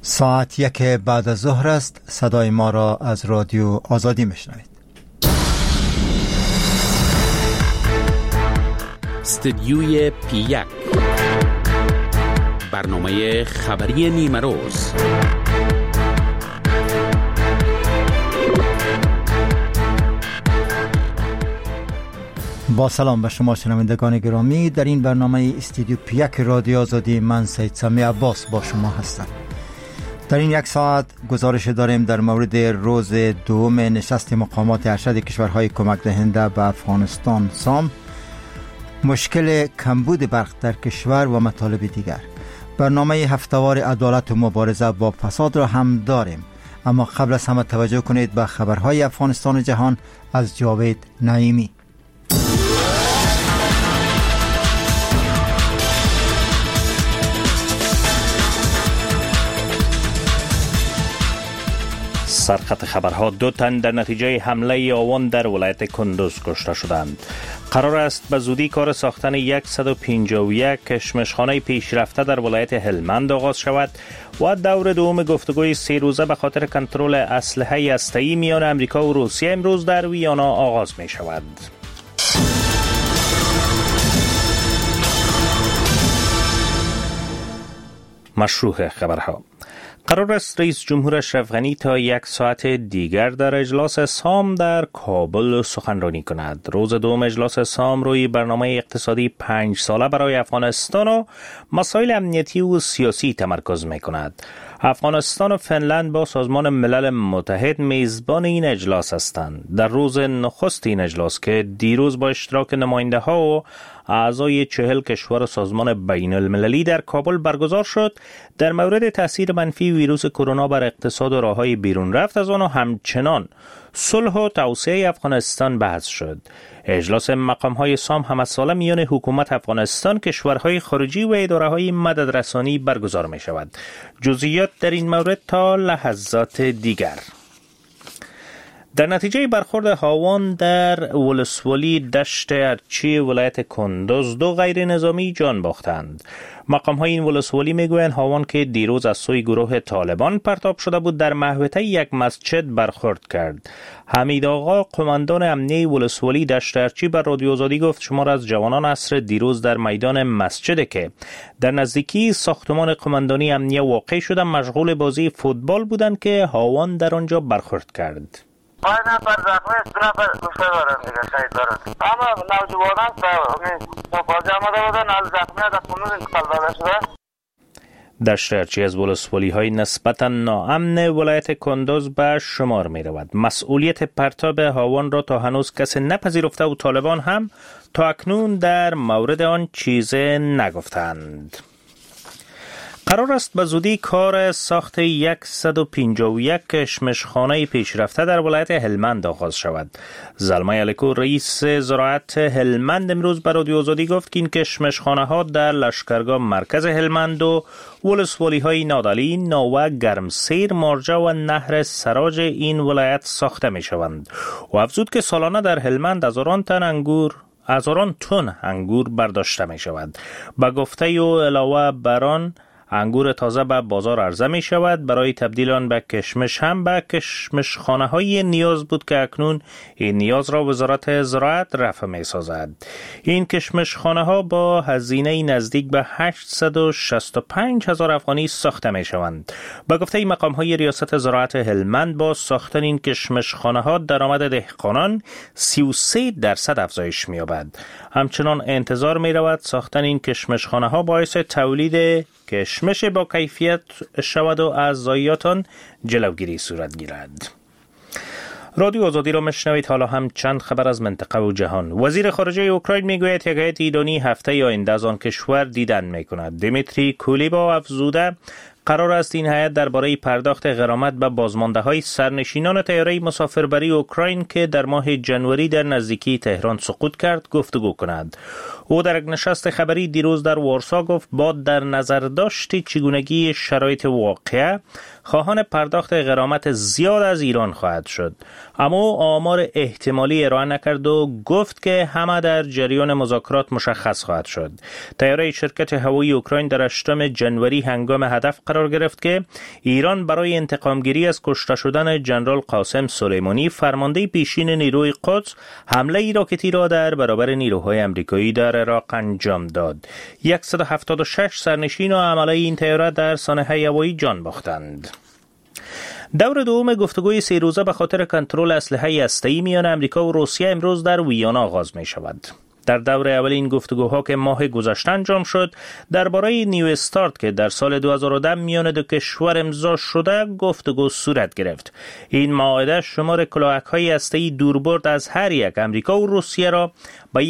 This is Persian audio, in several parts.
ساعت 1 بعد از ظهر است. صدای ما را از رادیو آزادی میشنوید. استدیوی پی 1 برنامه خبری نیمه روز. با سلام به شما شنوندگان گرامی، در این برنامه استدیو پی 1 رادیو آزادی من سید سمی عباس با شما هستم. در این یک ساعت گزارش داریم در مورد روز دوم نشست مقامات ارشد کشورهای کمک دهنده به افغانستان سام، مشکل کمبود برق در کشور و مطالب دیگر. برنامه هفته‌وار عدالت و مبارزه با فساد را هم داریم، اما قبل از همه توجه کنید به خبرهای افغانستان و جهان از جاوید نعیمی. سرخط خبرها 2 تن در نتیجه حمله آوان در ولایت کندوز کشته شدند. قرار است به زودی کار ساختن 151 کشمشخانه پیشرفته در ولایت هلمند آغاز شود و دور دوم گفتگوی 3 روزه به خاطر کنترل اسلحه هسته‌ای میان امریکا و روسیه امروز در ویانا آغاز می شود. مشروع خبرها. قرار است رئیس جمهور اشرف غنی تا 1 ساعت دیگر در اجلاس سام در کابل سخنرانی کند. روز دوم اجلاس سام روی برنامه اقتصادی 5 ساله برای افغانستان و مسائل امنیتی و سیاسی تمرکز می کند. افغانستان و فنلند با سازمان ملل متحد میزبان این اجلاس هستند. در روز نخست این اجلاس که دیروز با اشتراک نماینده ها و اعضای 40 کشور سازمان بین المللی در کابل برگزار شد، در مورد تاثیر منفی ویروس کرونا بر اقتصاد و راههای بیرون رفت از آن و همچنان صلح و توسعه افغانستان بحث شد. اجلاس مقام‌های سام همساله میان حکومت افغانستان، کشورهای خارجی و اداره‌های مددرسانی برگزار می شود. جزئیات در این مورد تا لحظات دیگر. در نتیجه برخورد هاوان در ولسوالی دشت ارچی ولایت کندوز 2 غیر نظامی جان باختند. مقام‌های این ولسوالی میگویند هاوان که دیروز از سوی گروه طالبان پرتاب شده بود در محوطه یک مسجد برخورد کرد. حمید آقا، قماندان امنیه ولسوالی دشت ارچی، بر رادیو آزادی گفت شمار از جوانان عصر دیروز در میدان مسجد که در نزدیکی ساختمان قماندانی امنیه واقع شده مشغول بازی فوتبال بودند که هاوان در آنجا برخورد کرد. 5 نفر زخمی است، 2 نفر کشته دارند دیگه، شهید دارند. اما نوجوانان تا بازی آمده بودن، حال زخمی در کنون انتقال داده شده. دشت ارچی از ولسوالی های نسبتا ناامن ولایت کندوز به شمار می رود. مسئولیت پرتاب هاوان را تا هنوز کسی نپذیرفته و طالبان هم تا اکنون در مورد آن چیز نگفتند. قرار است به زودی کار ساخت 151 کشمشخانه پیشرفته در ولایت هلمند آغاز شود. زلمه الکو، رئیس زراعت هلمند، امروز به رادیو آزادی گفت که این کشمشخانه ها در لشکرگاه مرکز هلمند و ولسوالی های نادعلی، ناوه، گرمسیر، مارجه و نهر سراج این ولایت ساخته می شوند. و افزود که سالانه در هلمند هزاران تن انگور برداشته می شود. به گفته او علاوه بر آن انگور تازه به بازار عرضه می شود. برای تبدیل آن به کشمش هم به کشمشخانه های نیاز بود که اکنون این نیاز را وزارت زراعت رفع می سازد. این کشمشخانه ها با هزینه نزدیک به 865,000 افغانی ساخته می شوند. به گفته مقام های ریاست زراعت هلمند، با ساختن این کشمشخانه ها درآمد دهقانان 33% افزایش می یابد. همچنان انتظار می رود ساختن این کشمشخانه ها باعث تولید کشمش با کیفیت شود و از ضایعات آن جلوگیری صورت گیرد. رادیو آزادی را میشنوید. حالا هم چند خبر از منطقه و جهان. وزیر خارجه اوکراین میگوید یک هیئت ایرانی هفته آینده از آن کشور دیدن میکند. دیمیتری کولیبا افزوده قرار است این هیئت درباره پرداخت غرامت به بازمانده‌های سرنشینان طیاره مسافربری اوکراین که در ماه ژانویه در نزدیکی تهران سقوط کرد گفتگو کند. او در یک نشست خبری دیروز در وارسا گفت با در نظر داشت چگونگی شرایط واقعه خواهان پرداخت غرامت زیاد از ایران خواهد شد، اما آمار احتمالی ارائه نکرد و گفت که همه در جریان مذاکرات مشخص خواهد شد. طیاره شرکت هوایی اوکراین در 8 ژانویه هنگام هدف قرار گرفت که ایران برای انتقامگیری از کشته شدن ژنرال قاسم سلیمانی فرمانده پیشین نیروی قدس حمله راکتی را در برابر نیروهای آمریکایی در عراق انجام داد. 176 سرنشین و عمله این طیاره در سانحه هوایی جان باختند. دور دوم گفتگوی 3 روزه به خاطر کنترل اسلحه هسته‌ای میان آمریکا و روسیه امروز در ویانا آغاز می شود. در دور اول این گفتگوها که ماه گذشته انجام شد درباره نیو استارت که در سال 2010 میان دو کشور امضا شده گفتگو صورت گرفت. این معاهده شمار کلاهک‌های هسته‌ای دوربرد از هر یک آمریکا و روسیه را با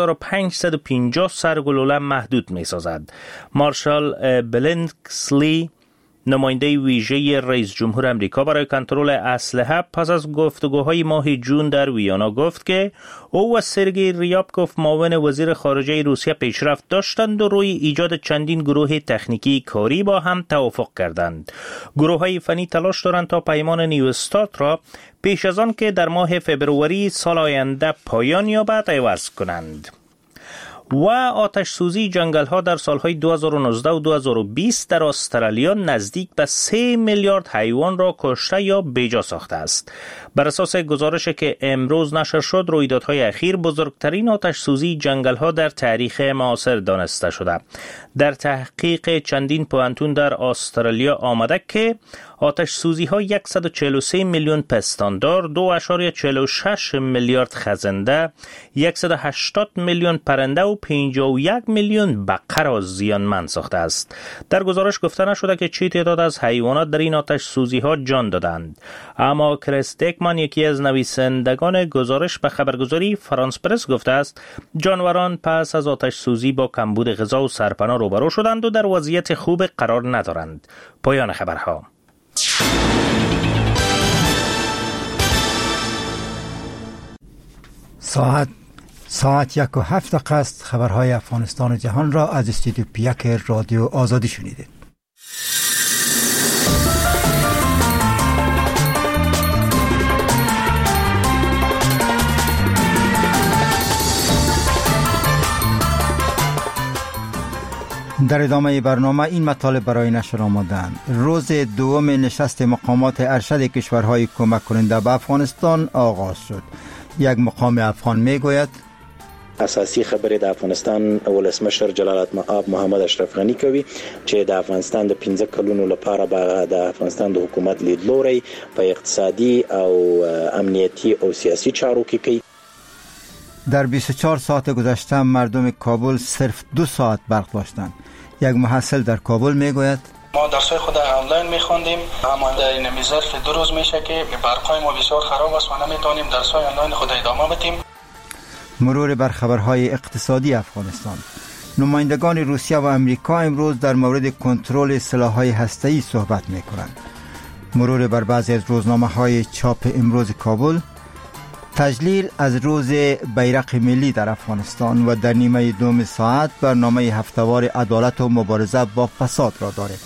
1550 سرگلوله محدود می‌سازد. مارشال بلینکسلی نماینده ویژه رئیس جمهور آمریکا برای کنترل اسلحه پس از گفتگوهای ماه جون در ویانا گفت که او و سرگئی ریابکوف معاون وزیر خارجه روسیه پیشرفت داشتند و روی ایجاد چندین گروه تکنیکی کاری با هم توافق کردند. گروه‌های فنی تلاش دارند تا پیمان نیو استارت را پیش از آن که در ماه فبروری سال آینده پایان یابد عوض کنند. و آتش سوزی جنگل ها در سالهای 2019 و 2020 در استرالیا نزدیک به 3 میلیارد حیوان را کشته یا بیجا ساخته است. بر اساس گزارشی که امروز نشر شد، رویدادهای اخیر بزرگترین آتش سوزی جنگل ها در تاریخ معاصر دانسته شده. در تحقیق چندین پوهنتون در استرالیا آمده که آتش سوزی ها 143 میلیون پستاندار، 2.46 میلیارد خزنده، 180 میلیون پرنده و 51 میلیون بقر را زیانمند ساخته است. در گزارش گفته نشده که چه تعداد از حیوانات در این آتش سوزی ها جان دادند. اما کریس دیکمن، یکی از نویسندگان گزارش، به خبرگزاری فرانس پرس گفته است جانوران پس از آتش سوزی با کمبود غذا و سرپناه روبرو شدند و در وضعیت خوب قرار ندارند. پایان خبرها. ساعت 1:07 است. خبرهای افغانستان و جهان را از استودیو پیک رادیو آزادی شنیدید. در ادامه برنامه این مطالب برای نشر آمدند. روز دوم نشست مقامات ارشد کشورهای کمک کننده به افغانستان آغاز شد. یک مقام افغان میگوید اساسی خبرې د افغانستان ولسمشر جلالت مآب محمد اشرف غنی کوي چې د افغانستان د 15 کلونو لپاره به د افغانستان د حکومت لیدلوري په اقتصادي او امنیتی او سیاسی چارو کې کوي. در 24 ساعت گذشته مردم کابل صرف 2 ساعت برق داشتند. یک محصل در کابل میگوید ما درسای خود آنلاین میخوندیم، اما در این ظرف 2 روز میشه که برقای ما بسیار خراب است و نمیتونیم درسای آنلاین خود ادامه بدیم. مرور بر خبرهای اقتصادی افغانستان. نمایندگان روسیه و امریکا امروز در مورد کنترل سلاح‌های هسته‌ای صحبت میکنند. مرور بر بعضی از روزنامه‌های چاپ امروز کابل. تجلیل از روز بیرق ملی در افغانستان و در نیمه دوم ساعت برنامه هفته‌وار عدالت و مبارزه با فساد را داریم.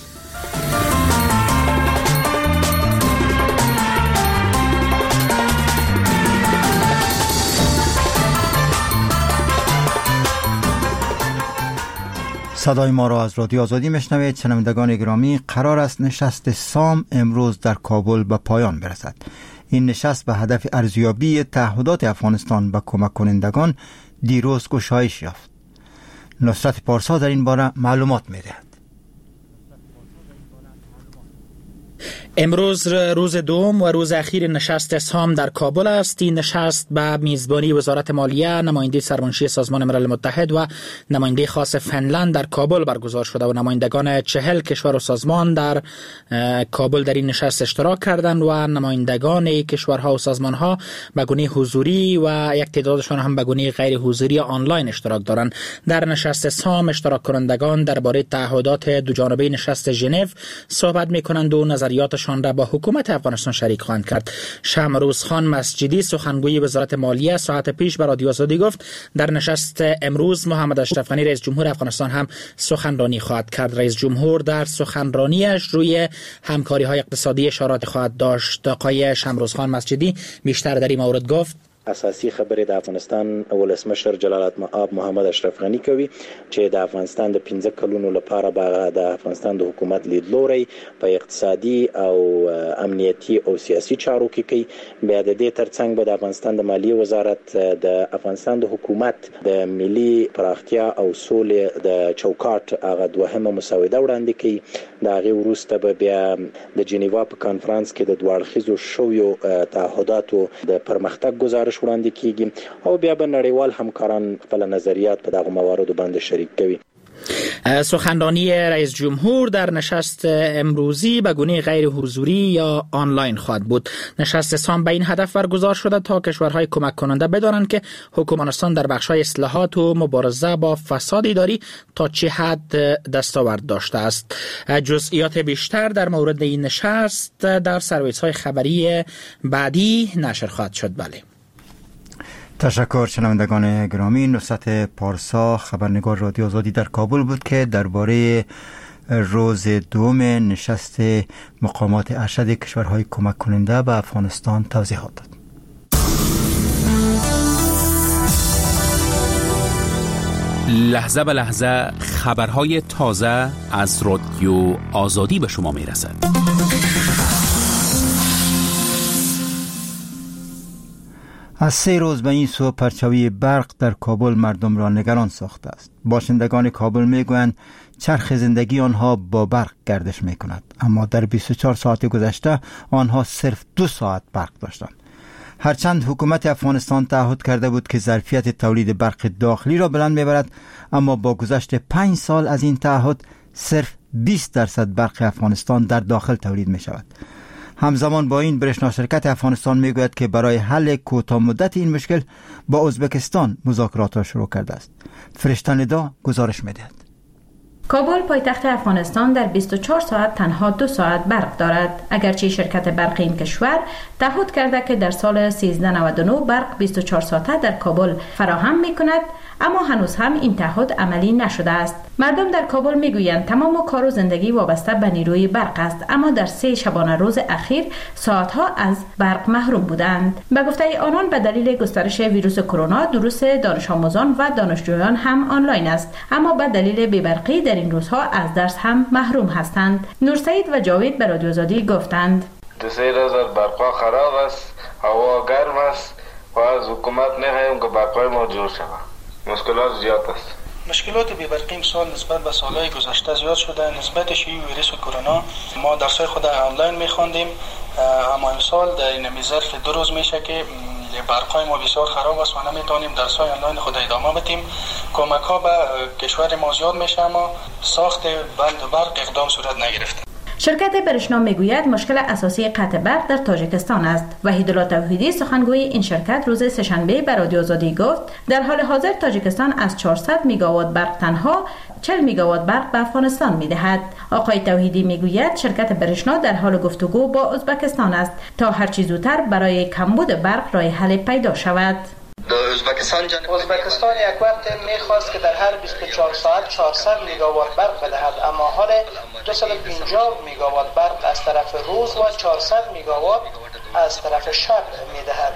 صدای ما را از رادیو آزادی میشنوید. شنوندگان گرامی، قرار است نشست سام امروز در کابل به پایان برسد. این نشست به هدف ارزیابی تعهدات افغانستان به کمک کنندگان دیروز گشایش یافت. نصرت پارسا در این باره معلومات می‌دهد. امروز روز دوم و روز اخیر نشست سام در کابل است. این نشست به میزبانی وزارت مالیه، نماینده سرمنشی سازمان ملل متحد و نماینده خاص فنلند در کابل برگزار شده و نمایندگان 40 کشور و سازمان در کابل در این نشست اشتراک کردند و نمایندگان کشورها و سازمانها به گونه حضوری و یک تعدادشان هم به گونه غیر حضوری آنلاین اشتراک دارند. در نشست سام اشتراک کنندگان درباره تعهدات دو جانبه نشست ژنو صحبت می‌کنند و نظریاتشان را با حکومت افغانستان شریک خواهند کرد. شمروز خان مسجدی سخنگوی وزارت مالیه ساعت پیش به رادیو آزادی گفت در نشست امروز محمد اشرف غنی رئیس جمهور افغانستان هم سخنرانی خواهد کرد. رئیس جمهور در سخنرانیش روی همکاری‌های اقتصادی اشارات خواهد داشت. آقای شمروز خان مسجدی بیشتر در این مورد گفت اساسي خبرې د افغانستان ولسمشر جلال المآب محمد اشرف غنی کوي چې د افغانستان د 15 کلونو لپاره به د افغانستان د حکومت لیدلوري په اقتصادي او امنیتي او سیاسي چارو کې کوي. بیا د دې ترڅنګ به د افغانستان د مالیې وزارت د افغانستان د حکومت د ملي پراختیا او سولې د چوکاټ هغه دوهمه مسوده وړاندې کوي. دا غي وروسته به بیا د جنیوا په کانفرنس کې د دوړخیزو شویو تعهداتو د پرمختګ گزارش وړاندې کیږي او بیا به نړیوال همکاران خپل نظریات په دغه مواردو باندې شریک کوي. سخنرانی رئیس جمهور در نشست امروزی به گونه غیر حضوری یا آنلاین خواهد بود. نشست سام به این هدف برگزار شده تا کشورهای کمک کننده بدانند که حکومتستان در بخش‌های اصلاحات و مبارزه با فساد اداری تا چه حد دستاورد داشته است. جزئیات بیشتر در مورد این نشست در سرویس‌های خبری بعدی نشر خواهد شد. بله. تشکر شنوندگان گرامی. نصرت پارسا خبرنگار رادیو آزادی در کابل بود که درباره روز دوم نشست مقامات ارشد کشورهای کمک کننده به افغانستان توضیحات داد. لحظه به لحظه خبرهای تازه از رادیو آزادی به شما میرسد. از 3 روز به این سو پرچاوی برق در کابل مردم را نگران ساخته است. باشندگان کابل میگویند چرخ زندگی آنها با برق گردش میکند، اما در 24 ساعت گذشته آنها صرف 2 ساعت برق داشتند. هرچند حکومت افغانستان تعهد کرده بود که ظرفیت تولید برق داخلی را بلند میبرد، اما با گذشت 5 سال از این تعهد صرف 20% برق افغانستان در داخل تولید می شود. همزمان با این برشنا شرکت افغانستان میگوید که برای حل کوتاه مدت این مشکل با ازبکستان مذاکرات را شروع کرده است. فرشته ندا گزارش میدهد. کابل پایتخت افغانستان در 24 ساعت تنها 2 ساعت برق دارد. اگرچه شرکت برق این کشور تعهد کرده که در سال 1399 برق 24 ساعته در کابل فراهم می کند، اما هنوز هم این تعهد عملی نشده است. مردم در کابل میگویند تمام کار و زندگی وابسته به نیروی برق است، اما در 3 شبانه روز اخیر ساعتها از برق محروم بودند. به گفته آنان به دلیل گسترش ویروس کرونا دروس دانش آموزان و دانشجویان هم آنلاین است، اما به دلیل بی‌برقی در این روزها از درس هم محروم هستند. نورسعید و جاوید به رادیو آزادی گفتند 2-3 روز برق خراب است، هوا گرم است و از حکومت می‌خواهیم که برقای ما جور شود. مشکلات زیاد است. مشکلات بی‌برقی امسال نسبت به سالهای گذشته زیاد شده. نسبت شیوع ویروس کرونا ما درس‌های خود آنلاین می‌خواندیم، اما امسال در این ظرف 2 روز میشه که برقای ما بسیار خراب است و نمیتونیم درس‌های آنلاین خود ادامه بدیم. کمک‌ها به کشور ما زیاد میشه، اما ساخت بند برق اقدام صورت نگرفته. شرکت برشنا میگوید مشکل اساسی قطع برق در تاجیکستان است. وحیدالله توحیدی سخنگوی این شرکت روز سه‌شنبه به رادیو آزادی گفت در حال حاضر تاجیکستان از 400 میگاوات برق تنها 40 میگاوات برق به افغانستان میدهد. آقای توحیدی میگوید شرکت برشنا در حال گفتگو با ازبکستان است تا هر چه زودتر برای کمبود برق راه حل پیدا شود. ازبکستان یک وقت میخواست که در هر 24 ساعت 400 میگاوات برق بدهد، اما حال 250 میگاوات برق از طرف روز و 400 میگاوات از طرف شب میدهد.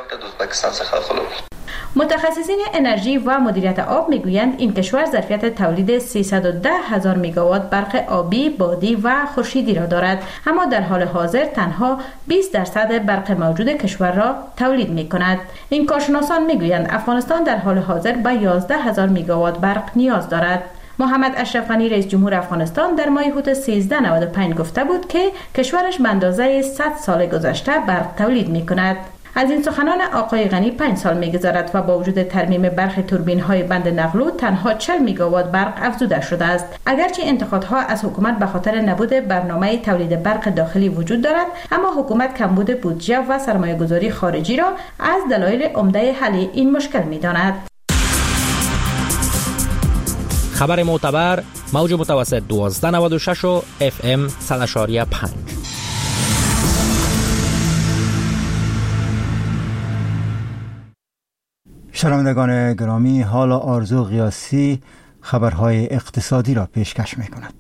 متخصصین انرژی و مدیریت آب میگویند این کشور ظرفیت تولید 310,000 میگاوات برق آبی، بادی و خورشیدی را دارد، اما در حال حاضر تنها 20% برق موجود کشور را تولید می کند. این کارشناسان میگویند افغانستان در حال حاضر به 11,000 میگاوات برق نیاز دارد. محمد اشرف غنی رئیس جمهور افغانستان در ماه اوت 1395 گفته بود که کشورش به اندازه 100 سال گذشته برق تولید می کند. از این سخنان آقای غنی 5 سال می‌گذرد و با وجود ترمیم برخی توربین‌های بند نقلو تنها 40 میگاوات برق افزوده شده است. اگرچه انتقادها از حکومت به خاطر نبود برنامه تولید برق داخلی وجود دارد، اما حکومت کمبود بودجه و سرمایه‌گذاری خارجی را از دلایل عمده حل این مشکل می‌داند. خبر معتبر موج متوسط 1296 و FM 100.5. شنوندگان گرامی، حالا آرزو قیاسی خبرهای اقتصادی را پیشکش می‌کند.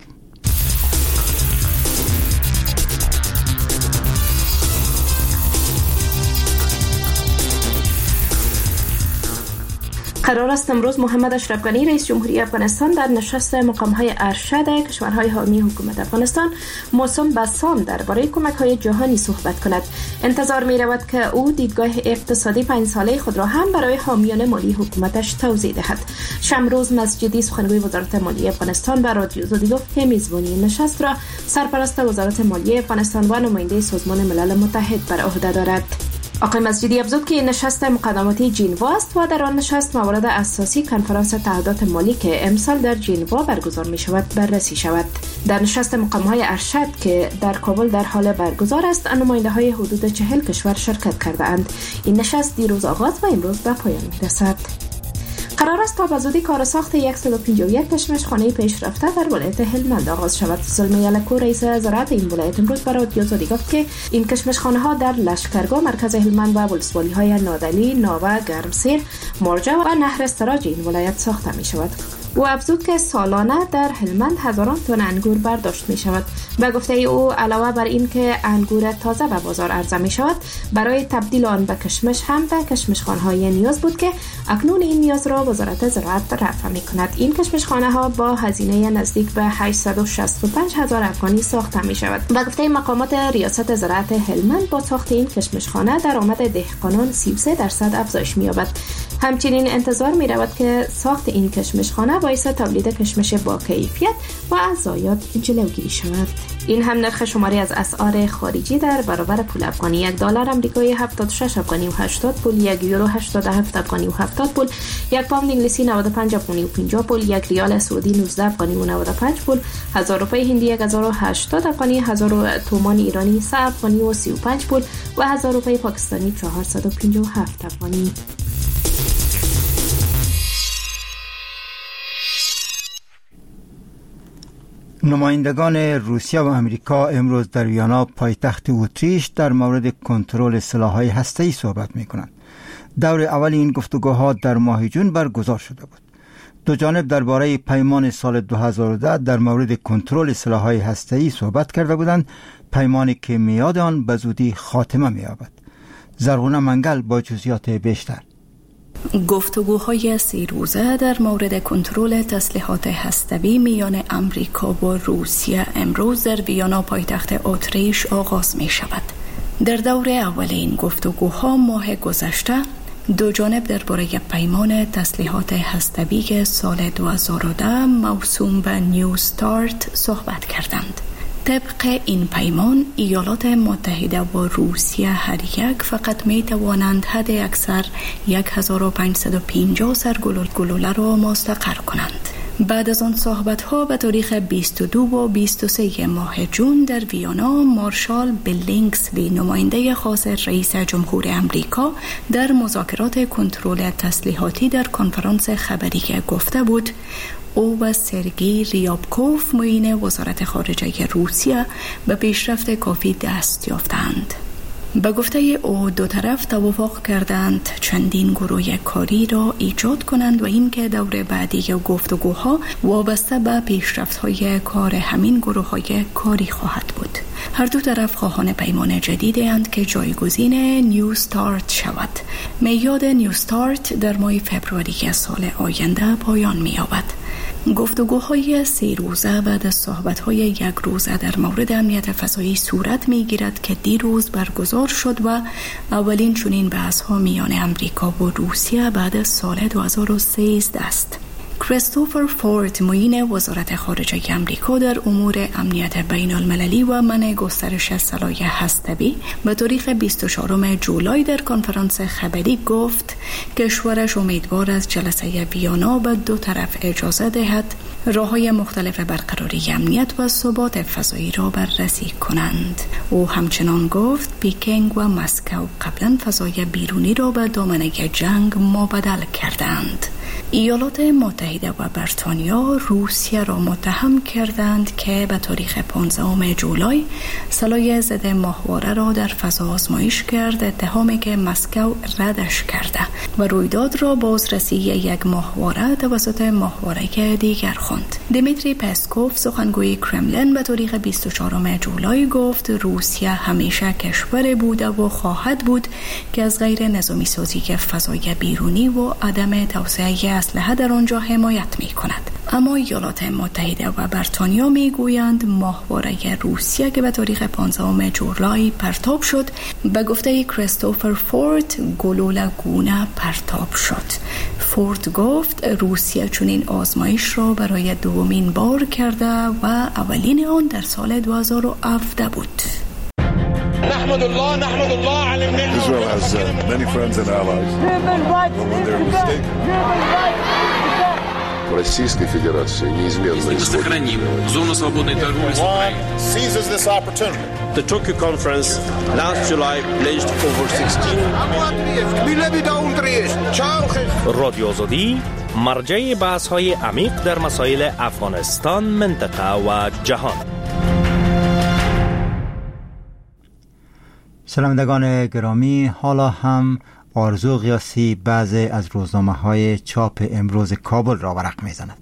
قرار است امروز محمد اشرف غنی رئیس جمهوری افغانستان در نشست مقام‌های ارشد کشورهای حامی حکومت افغانستان موسوم به سام درباره کمک‌های جهانی صحبت کند. انتظار می‌رود که او دیدگاه اقتصادی 5 ساله خود را هم برای حامیان مالی حکومتش توضیح دهد. شمروز مسجدی سخنگوی وزارت مالیه افغانستان به رادیو آزادی گفت که میزبانی نشست را سرپرست وزارت مالیه افغانستان و نماینده سازمان ملل متحد بر عهده دارد. آقای مسجدی افزود که این نشست مقدماتی ژنوا است و در آن نشست موارد اساسی کنفرانس تعهدات مالی که امسال در ژنوا برگزار می شود بررسی شود. در نشست مقام‌های ارشد که در کابل در حال برگزار است، نماینده‌های حدود 40 کشور شرکت کرده اند. این نشست دیروز آغاز و امروز به پایان می رسد. قرار است تا به زودی کار ساخت 151 کشمشخانه پیشرفته در ولایت هلمند آغاز شود. سلمه یلکو رئیس زراعت این ولایت امروز برای رادیو آزادی گفت که این کشمشخانه ها در لشکرگاه مرکز هلمند و ولسوالی های نادلی، ناوه، گرمسیر، مارجه و نهر استراج این ولایت ساخته می شود. او افزود که سالانه در هلمند هزاران تن انگور برداشت می شود. به گفته او علاوه بر این که انگور تازه به بازار عرضه می شود، برای تبدیل آن به کشمش هم به کشمشخانه های نیاز بود که اکنون این نیاز را وزارت زراعت رفع می کند. این کشمشخانه ها با هزینه نزدیک به 865,000 افغانی ساخته می شود. به گفته مقامات ریاست زراعت هلمند، با ساخت این کشمشخانه درآمد دهقانان 33% افزایش می یابد. همچنین انتظار می رود که ساخت این کشمشخانه باعث تولید کشمش با کیفیت و از ضایعات جلوگیری شود. این هم نرخ شماری از اسعار خارجی در برابر پول افغانی: 1 دلار آمریکایی 76 افغانی و 80 پول، 1 یورو 87 افغانی و 70 پول، 1 پوند انگلیسی 95 افغانی و 50 پول، 1 ریال سعودی 19 افغانی و 95 پول، 1000 روپیه هندی 1080 افغانی، 1000 تومان ایرانی 3 افغانی و 35 پول و 1000 روپیه پاکستانی 457 افغانی. نمایندگان روسیه و امریکا امروز در ویانا پایتخت اتریش در مورد کنترل سلاح‌های هسته‌ای صحبت می‌کنند. دور اول این گفتگوها در ماه جون برگزار شده بود. دو جانب درباره پیمان سال 2010 در مورد کنترل سلاح‌های هسته‌ای صحبت کرده بودند، پیمانی که میاد آن به زودی خاتمه می‌یابد. زرغونه منگل با جزئیات بیشتر. گفتگوهای 3 روزه در مورد کنترل تسلیحات هسته‌ای میان امریکا و روسیه امروز در ویانا پایتخت اتریش آغاز می شود. در دور اول این گفتگوها ماه گذشته دو جانب درباره پیمان تسلیحات هسته‌ای سال 2010 موسوم به نیو استارت صحبت کردند. طبق این پیمان، ایالات متحده و روسیه هر یک فقط می توانند حد اکثر 1550 سرگلوله را مستقر کنند. بعد از آن صحبت‌ها به تاریخ 22 و 23 ماه جون در ویانا، مارشال بیلینگسلی نماینده خاص رئیس جمهور امریکا در مذاکرات کنترل تسلیحاتی در کنفرانس خبری گفته بود او و سرگئی ریابکوف معین وزارت خارجه روسیه به پیشرفت کافی دست یافتند. به گفته او دو طرف توافق کردند چندین گروه کاری را ایجاد کنند و اینکه دور بعدی گفتگوها وابسته به پیشرفت‌های کار همین گروه‌های کاری خواهد بود. هر دو طرف خواهان پیمان جدیدی اند که جایگزین نیو استارت شود. میعاد نیو استارت در ماه فبروری سال آینده پایان می‌یابد. گفتگوهای 3 روزه بعد از صحبت‌های 1 روزه در مورد امنیت فضایی صورت می‌گیرد که دیروز برگزار شد و اولین چنین بحث‌ها میان امریکا و روسیه بعد از سال 2013 است. کریستوفر فورد معین وزارت خارجه امریکا در امور امنیت بین المللی و منع گسترش سلاح هسته‌ای به تاریخ 24 جولای در کنفرانس خبری گفت کشورش امیدوار از جلسه ویانا به دو طرف اجازه دهد راه‌های مختلف برقراری امنیت و ثبات فضایی را بررسی کنند. او همچنان گفت پکینگ و مسکو قبلا فضای بیرونی را به دامنه جنگ مبادله کردند. ایالات متحده و بریتانیا روسیه را متهم کردند که به تاریخ 15 جولای سلاح ضد ماهواره را در فضا آزمایش کرد، اتهامی که مسکو ردش کرده و رویداد را بازرسی یک ماهواره توسط ماهواره دیگر خواند. دیمیتری پسکوف سخنگوی کرملین به تاریخ 24 جولای گفت روسیه همیشه کشور بوده و خواهد بود که از غیر نظامی سازی فضای بیرونی و عدم توسعه سپلای اسلحه در آنجا حمایت می کند. اما ایالات متحده و بریتانیا می گویند ماهواره روسیه که به تاریخ 15 جولای پرتاب شد به گفته کریستوفر فورد گلوله‌گونه پرتاب شد. فورد گفت روسیه چنین آزمایش را برای دومین بار کرده و اولین آن در سال 2017 بود. نحمد الله على النعمة. Israel has many friends and allies. Российской Федерации неизменно сохраним зону свободной торговли с Украиной. Seizes this opportunity. The Tokyo conference last July pledged over 16 رادیو آزادی مرجع بحث‌های عمیق در مسائل افغانستان، منطقه و جهان. شنوندگان گرامی، حالا هم آرزو قیاسی بعضی از روزنامه‌های چاپ امروز کابل را ورق می‌زند.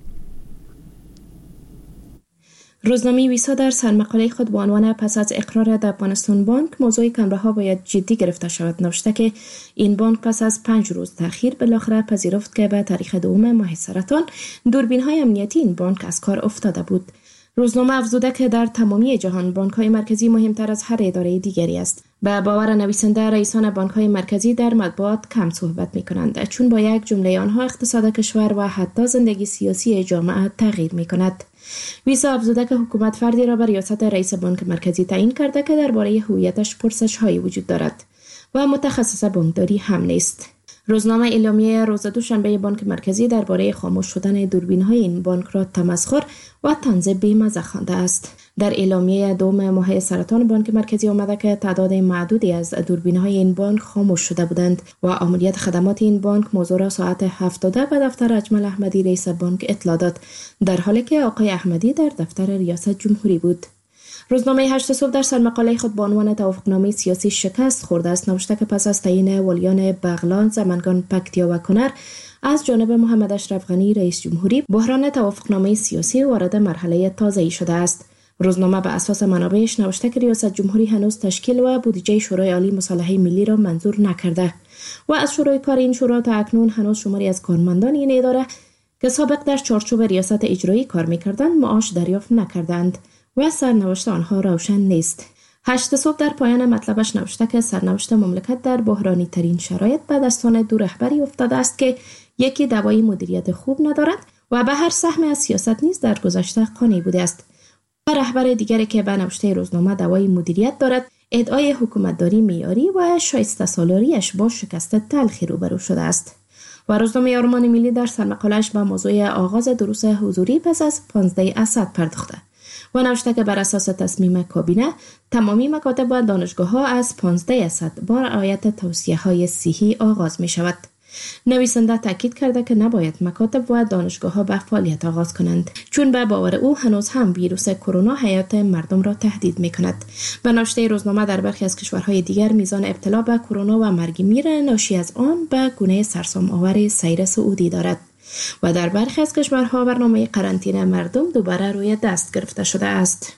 روزنامه ویسا در سرمقاله خود با عنوان پس از اقرار در افغانستان بانک موضوع کمره‌ها باید جدی گرفته شود نوشته که این بانک پس از 5 روز تأخیر بالاخره پذیرفت که به تاریخ 2 ماه سرطان دوربین‌های امنیتی این بانک از کار افتاده بود. روزنامه افزوده که در تمامی جهان بانک‌های مرکزی مهمتر از هر اداره دیگری است. به باور نویسنده رئیسان بانک‌های مرکزی در مطبوعات کم صحبت می‌کنند چون با یک جمله آنها اقتصاد کشور و حتی زندگی سیاسی جامعه تغییر می‌کند. ویسا افزوده که حکومت فردی را به ریاست رئیس بانک مرکزی تعیین کرده که درباره هویتش پرسش‌هایی وجود دارد و متخصص بانکداری هم نیست. روزنامه اعلامیه روز دوشنبه بانک مرکزی درباره خاموش شدن دوربین‌های این بانک را تمسخر و طنز بی‌مزه خوانده است. در اعلامیه 2 ماه سرطان بانک مرکزی آمده که تعداد معدودی از دوربین‌های این بانک خاموش شده بودند و آمریت خدمات این بانک موضوع را ساعت 7 به دفتر اجمل احمدی رئیس بانک اطلاع داد، در حالی که آقای احمدی در دفتر ریاست جمهوری بود. روزنامه 8 صبح در سرمقاله خود با عنوان توافقنامه سیاسی شکست خورده است نوشته که پس از تعیین ولیان بغلان، زمنگان، پکتیا و کنر از جانب محمد اشرف غنی رئیس جمهوری، بحران توافقنامه سیاسی وارد مرحله تازه‌ای شده است. روزنامه به اساس منابعش نوشته که ریاست جمهوری هنوز تشکیل و بودجه شورای عالی مصالحه ملی را منظور نکرده و از شورای کار این شورا تا اکنون هنوز شماری از کارمندان این اداره که سابق در چارچوب ریاست اجرایی کار می‌کردند معاش دریافت نکردند و سرنوشت آنها روشن نیست. 8 صبح در پایان مطلبش نوشته که سرنوشت مملکت در بحرانی ترین شرایط به دستان دو رهبری افتاده است که یکی دوای مدیریت خوب ندارد و به هر سهم از سیاست نیز در گذشته قانع بوده است و رهبر دیگری که به نوشته روزنامه دوای مدیریت دارد ادعای حکومتداری معیاری و شایسته سالاریش با شکست تلخی روبرو شده است. و روزنامه آرمان ملی در سرمقاله‌اش به موضوع آغاز دروس حضوری پس از 15 اسد پرداخته و نوشته که بر اساس تصمیم کابینه تمامی مکاتب و دانشگاه‌ها از 15 اسد با رعایت توصیه‌های صحی آغاز می شود. نویسنده تاکید کرده که نباید مکاتب و دانشگاه‌ها به فعالیت آغاز کنند چون به باور او هنوز هم ویروس کرونا حیات مردم را تهدید می‌کند. به نوشته روزنامه در برخی از کشورهای دیگر میزان ابتلا به کرونا و مرگ میر ناشی از آن به گونه سرسام آور سیر سعودی دارد و در برخی از کشورها برنامه قرنطینه مردم دوباره روی دست گرفته شده است.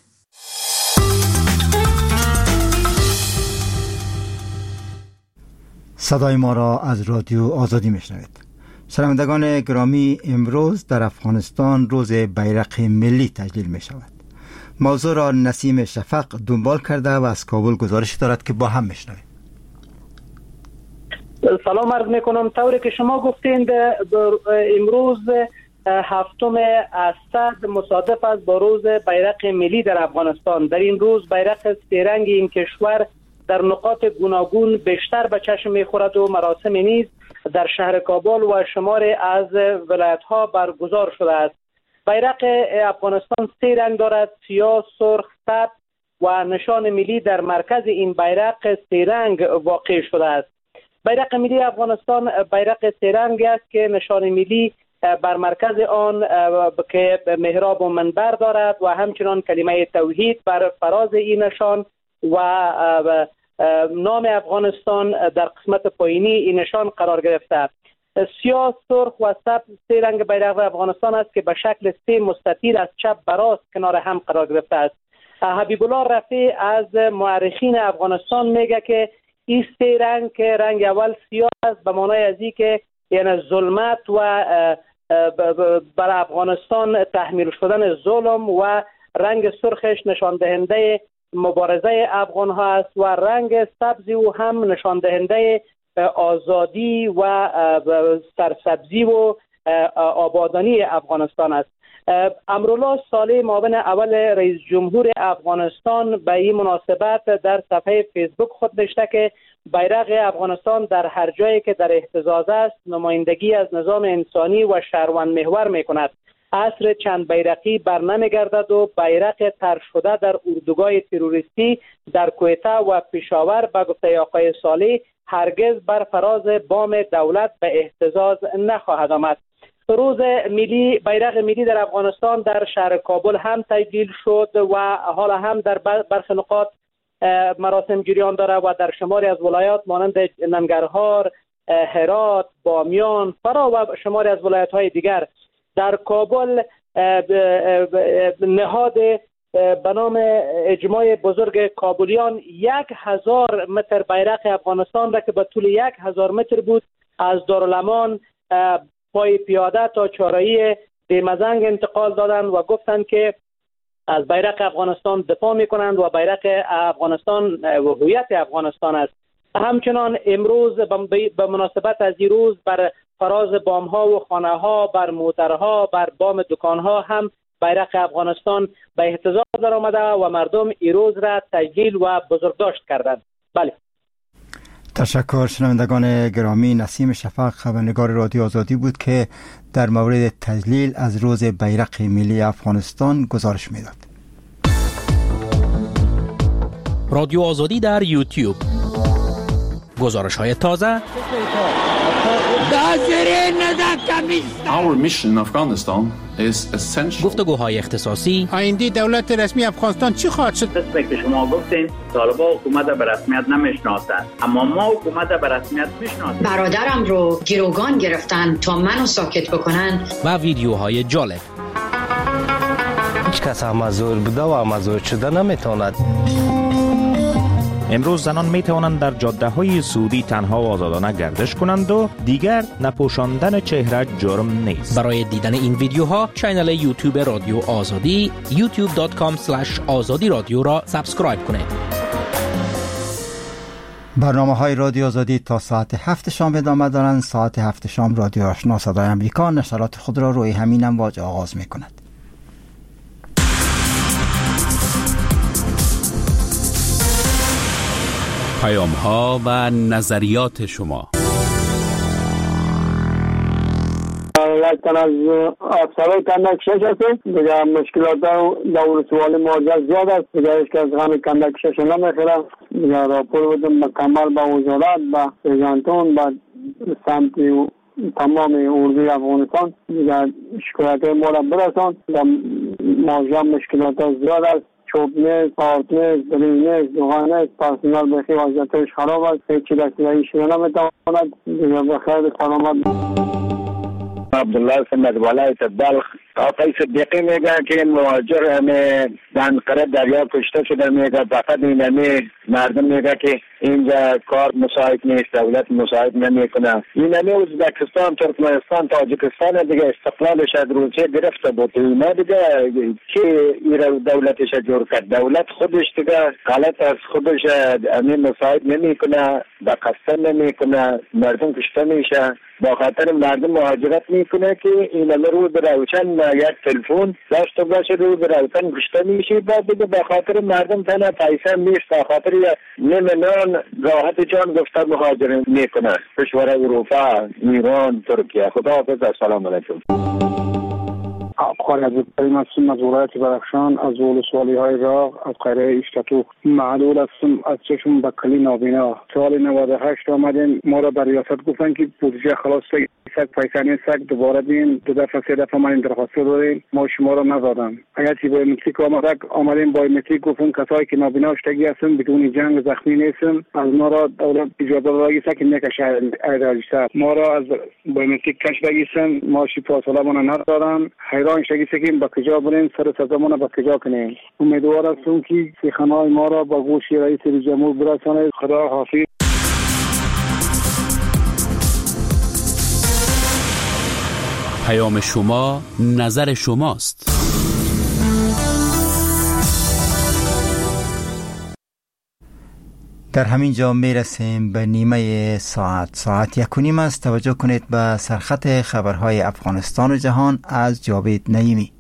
صدای ما را از رادیو آزادی میشنوید. شنوندگان گرامی، امروز در افغانستان روز بیرق ملی تجلیل می شود. موضوع را نسیم شفق دنبال کرده و از کابل گزارش دارد که با هم میشنویم. سلام عرض میکنم. طوری که شما گفتین امروز 7 اسد مصادف است با روز بیرق ملی در افغانستان. در این روز بیرق سه‌رنگ این کشور در نقاط گوناگون بیشتر به چشم میخورد و مراسم نیز در شهر کابل و شمار از ولایت‌ها برگزار شده است. بیرق افغانستان 3 رنگ دارد: سیاه، سرخ، سبز و نشان ملی در مرکز این بیرق 3 رنگ واقع شده است. بیرق ملی افغانستان بیرق 3 رنگ است که نشان ملی بر مرکز آن که محراب و منبر دارد و همچنان کلمه توحید بر فراز این نشان و نام افغانستان در قسمت پایینی این نشان قرار گرفته. سیاه، سرخ و سبز 3 رنگ بیرق افغانستان است که به شکل 3 مستطیل از چپ به راست کنار هم قرار گرفته است. حبیب الله رفیع از مورخین افغانستان میگه که این 3 رنگ که رنگ اول سیاه است به معنای از این که یعنی ظلمت و بر افغانستان تحمیل شدن ظلم و رنگ سرخش نشان دهنده مبارزه افغان ها است و رنگ سبزی و هم نشان دهنده آزادی و سرسبزی و آبادانی افغانستان است. امرالله صالح معاون اول رئیس جمهور افغانستان به این مناسبت در صفحه فیسبوک خود نوشته که بیرق افغانستان در هر جایی که در اهتزاز است نمایندگی از نظام انسانی و شهروند محور می کند. عصر چند بیرقی بر نمیگردد و بیرق طرح شده در اردوگاه تروریستی در کویته و پشاور به گفته آقای صالح هرگز بر فراز بام دولت به اهتزاز نخواهد آمد. روز ملی بیرق ملی در افغانستان در شهر کابل هم تجلیل شد و حالا هم در برخی نقاط مراسم جریان داره و در شماری از ولایات مانند ننگرهار، هرات، بامیان، فرا و شماری از ولایت‌های دیگر در کابل نهاد به نام اجماع بزرگ کابلیان 1000 متر بیرق افغانستان را که به طول 1000 متر بود از دارالامان پای پیاده تا چهارراه بیمزنگ انتقال دادند و گفتند که از بیرق افغانستان دفاع میکنند و بیرق افغانستان هویت افغانستان است. همچنان امروز به مناسبت از این روز بر فراز بام ها و خانه ها، بر موترها، بر بام دکان ها هم بیرق افغانستان به اهتزاز در آمده و مردم این روز را تجلیل و بزرگداشت کردند. بله. تشکر. شنوندگان گرامی، نسیم شفق خبرنگار رادیو آزادی بود که در مورد تجلیل از روز بیرق ملی افغانستان گزارش میداد. رادیو آزادی در یوتیوب، گزارش های تازه. Our mission in Afghanistan is essential. گفتگوهای اختصاصی. آینده دولت رسمی افغانستان چی خواهد شد؟ مثل که شما گفتین طالبان حکومت به رسمیت نمیشناسند، اما ما حکومت به رسمیت میشناسیم. برادرم رو گروگان گرفتن تا منو ساکت بکنن. و ویدیوهای جالب. هیچ کس مزور بوده و مزور شده نمیتواند. امروز زنان می توانند در جاده های سعودی تنها و آزادانه گردش کنند و دیگر نپوشاندن چهره جرم نیست. برای دیدن این ویدیوها کانال یوتیوب رادیو آزادی youtube.com/azadi رادیو را سابسکرایب کنید. برنامه های رادیو آزادی تا ساعت 7 شام ادامه دارند. ساعت 7 شام رادیو آشنا صدای امریکا نشرات خود را روی همین امواج آغاز می کند. پیام ها و نظریات شما. لکن از افسرهای کندکشش هستیم دیگه مشکلات دور سوال مواجه زیاد است دیگه ایش که از غم کندکشش نمیخیره دیگه راپور بدیم مکمل به وزارت به ایجانتون به سمت تمام اردوی افغانستان دیگه شکایت ما را برسان مواجه مشکلات زیاد است. چوب نیست، آرد نیست، دلیل نیست، دوغان نیست، پرسنال بخی وضعیتش خراب است، هیچی رسیدهی شده نمیتواند دیگه بخیر سلامت. عبدالله سمت ولایت بلخ. آقای صدیقی میگه که این مهاجر همه دنقره دریا کشته شده میگه فقط این همه مردم میگه که اینجا کار مساعد نیست، دولت مساعد نمیکنه. این همه ازبکستان، ترکمنستان، تاجیکستان دیگه استقلالش از روسیه گرفته بود. اینا دیگه که این دولتش جور کرد. دولت خودش دیگه غلط از خودش همه مساعد نمیکنه، به قصد نمیکنه، مردم کشته میشه. با خاطر مردم مهاجرت میکنه که این همه رو به روشن یک تلفن داشته باشه رو به روشن کشته میشه. بعد دیگه به خاطر مردم تنها پیسه نیست، به خاطر نیمه نان راحت جان گفته مهاجرت میکنه. کشور اروپا، ایران، ترکیه. خدا حافظ. السلام علیکم. افغان عزیزترین هستم از ولایت بدخشان، از ولسوالی های راغ، از قریه اشتتوخ. معلول هستم از چشم به کلی نابینا. سال 98 آمدیم ما را به ریاست گفتن که بودجه خلاص سگ پیسانی سگ دوباره دین 2 دفعه 3 دفعه ما این درخواست دادیم ما شما را ندادن. اگر چی بایومتریک آمدیم بایومتریک گفتن کسایی که نابینا شدگی هستن بدون جنگ زخمی نیستن از ما را دولت اجازه دادگی که نکشه ایراجیستر ما را از بایومتریک کش بگیستن ما شی فاصله من ندارن. حیران شگیسته که با کجا بریم سر سزامون با کجا کنیم. امیدوار هستم که سخنهای ما را با گوش رئیس جمهور برسانه. خدا حافظ. پیام شما نظر شماست. در همین جا می رسیم به نیمه ساعت 1:30 است. توجه کنید به سرخط خبرهای افغانستان و جهان از جاوید نعیمی.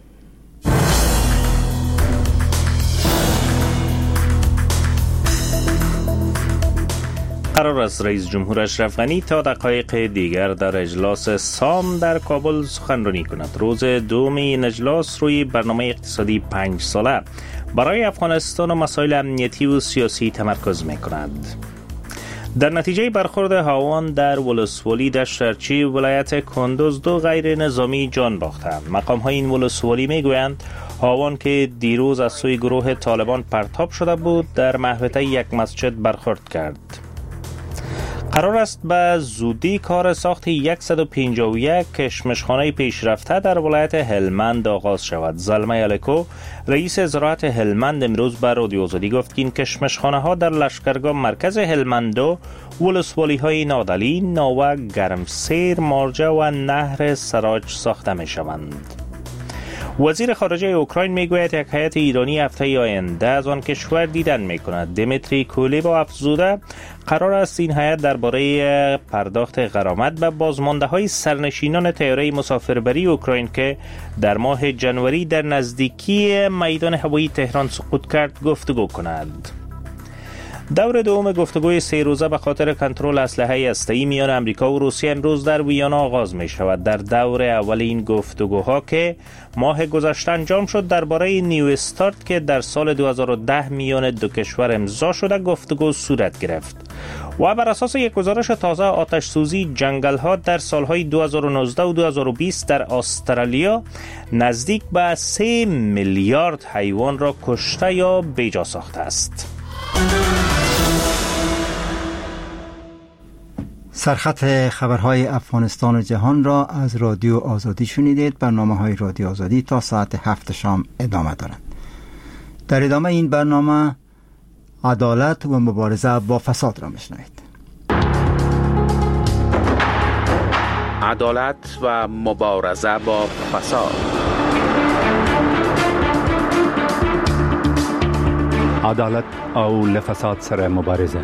قرار است رئیس جمهور اشرف غنی تا دقایق دیگر در اجلاس سام در کابل سخنرانی کند. روز دوم این اجلاس روی برنامه اقتصادی 5 ساله برای افغانستان و مسائل امنیتی و سیاسی تمرکز می کند. در نتیجه برخورد هاوان در ولسوالی دشت ارچی ولایت کندوز 2 غیر نظامی جان باختند. مقام های این ولسوالی می گویند هاوان که دیروز از سوی گروه طالبان پرتاب شده بود در محوطه یک مسجد برخورد کرد. قرار است به زودی کار ساخت 151 کشمشخانه پیشرفته در ولایت هلمند آغاز شود. زلمه الکو رئیس زراعت هلمند امروز به رادیو آزادی گفت که این کشمشخانه ها در لشکرگاه مرکز هلمند و ولسوالی های نادلی، ناوک، گرمسیر، مارجه و نهر سراج ساخته می شوند. وزیر خارجه اوکراین میگوید یک هیئت ایرانی هفته آینده از آن کشور دیدن میکند. دمیتری کولیبا افزوده قرار است این هیئت درباره پرداخت غرامت به بازمانده های سرنشینان طیاره مسافربری اوکراین که در ماه جنوری در نزدیکی میدان هوایی تهران سقوط کرد گفتگو کند. دور دوم گفتگوی 3 روزه به خاطر کنترل اسلحه هسته‌ای میان امریکا و روسیه امروز در ویانا آغاز می شود. در دور اول این گفتگوها که ماه گذشته انجام شد درباره نیو استارت که در سال 2010 میان دو کشور امضا شده گفتگو صورت گرفت و بر اساس یک گزارش تازه آتش سوزی جنگل ها در سالهای 2019 و 2020 در استرالیا نزدیک به 3 میلیارد حیوان را کشته یا بیجا ساخته است. سرخط خبرهای افغانستان و جهان را از رادیو آزادی شنیدید. برنامه‌های رادیو آزادی تا ساعت 7 شام ادامه دارند. در ادامه این برنامه عدالت و مبارزه با فساد را میشنوید. عدالت و مبارزه با فساد. عدالت او لفساد سره مبارزه.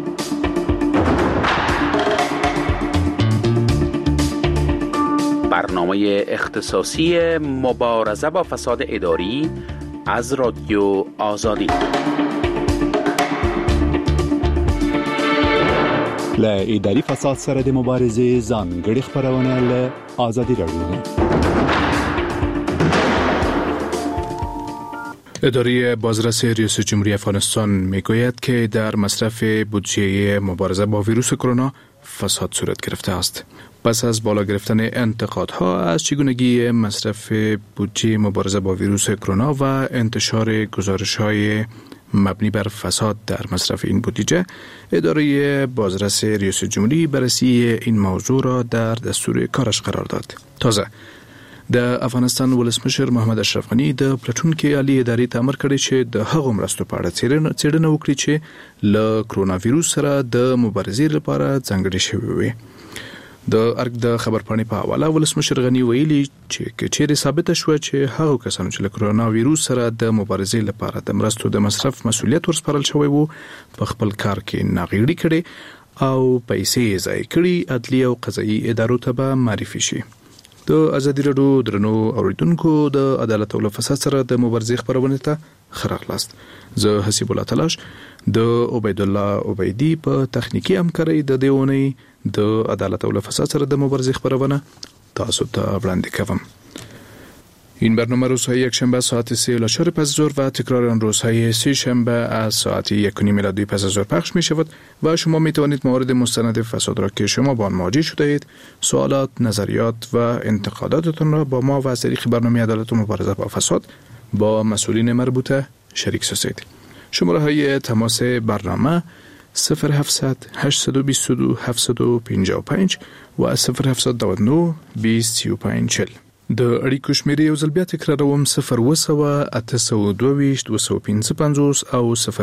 برنامه اختصاصی مبارزه با فساد اداری از رادیو آزادی. له اداري فساد سره د مبارزې ځانګړي خبرونه له آزادي رادیو. اداره بازرسی ریاست جمهوری افغانستان میگوید که در مصرف بودجه مبارزه با ویروس کرونا فساد صورت گرفته است. پس از بالا گرفتن انتقادها از چگونگی مصرف بودجه مبارزه با ویروس کرونا و انتشار گزارش‌های مبنی بر فساد در مصرف این بودجه، اداره بازرسی ریاست جمهوری بررسی این موضوع را در دستور کارش قرار داد. تازه د افغانستان ولسمشر محمد اشرف غنی د پلټون کې عالی ادارې ته امر کړی چې د هغو مرستو په اړه څېړنه وکړي چې له کرونا ویروس سره د مبارزې لپاره ځانګړې شوې وي. د ارګ د خبرپاڼې په حواله ولسمشر غنی ویلي چې چیرې ثابته شوه چې هغو کسانو چې له کرونا ویروس سره د مبارزې لپاره د مرستو د مصرف مسؤلیت ورسپارل شوی وو په خپل کار کې ناغېړي کړي او پیسې ضایع کړي، عدلیه او قضایي ادارو ته به معرفي شي. د ازادي راډیو درنو اوریدونکو د عدالت او فساد سره د مبارزې خبرونه ته خراغلاست. زه حسیب الله تلاش د عبید الله عبیدی په تخنیکی همکارۍ د دیونی د عدالت او فساد سره د مبارزې خبرونه تاسو ته وړاندې کوم. این برنامه روزهای یکشنبه ساعت 3:04 پس از ظهر و تکرار آن روزهای سه شنبه از ساعت 1:30 میلادی پس از ظهر پخش می شود و شما می توانید موارد مستند فساد را که شما با آن مواجه شده اید، سوالات، نظریات و انتقاداتتان را با ما و از طریق برنامه عدالت و مبارزه با فساد با مسئولین مربوطه شریک سازید. شماره های تماس برنامه 0700 822 755 و 0799 20 35 40. د اړیکو شمیرې یو ځل بیا تکراروم 02822 او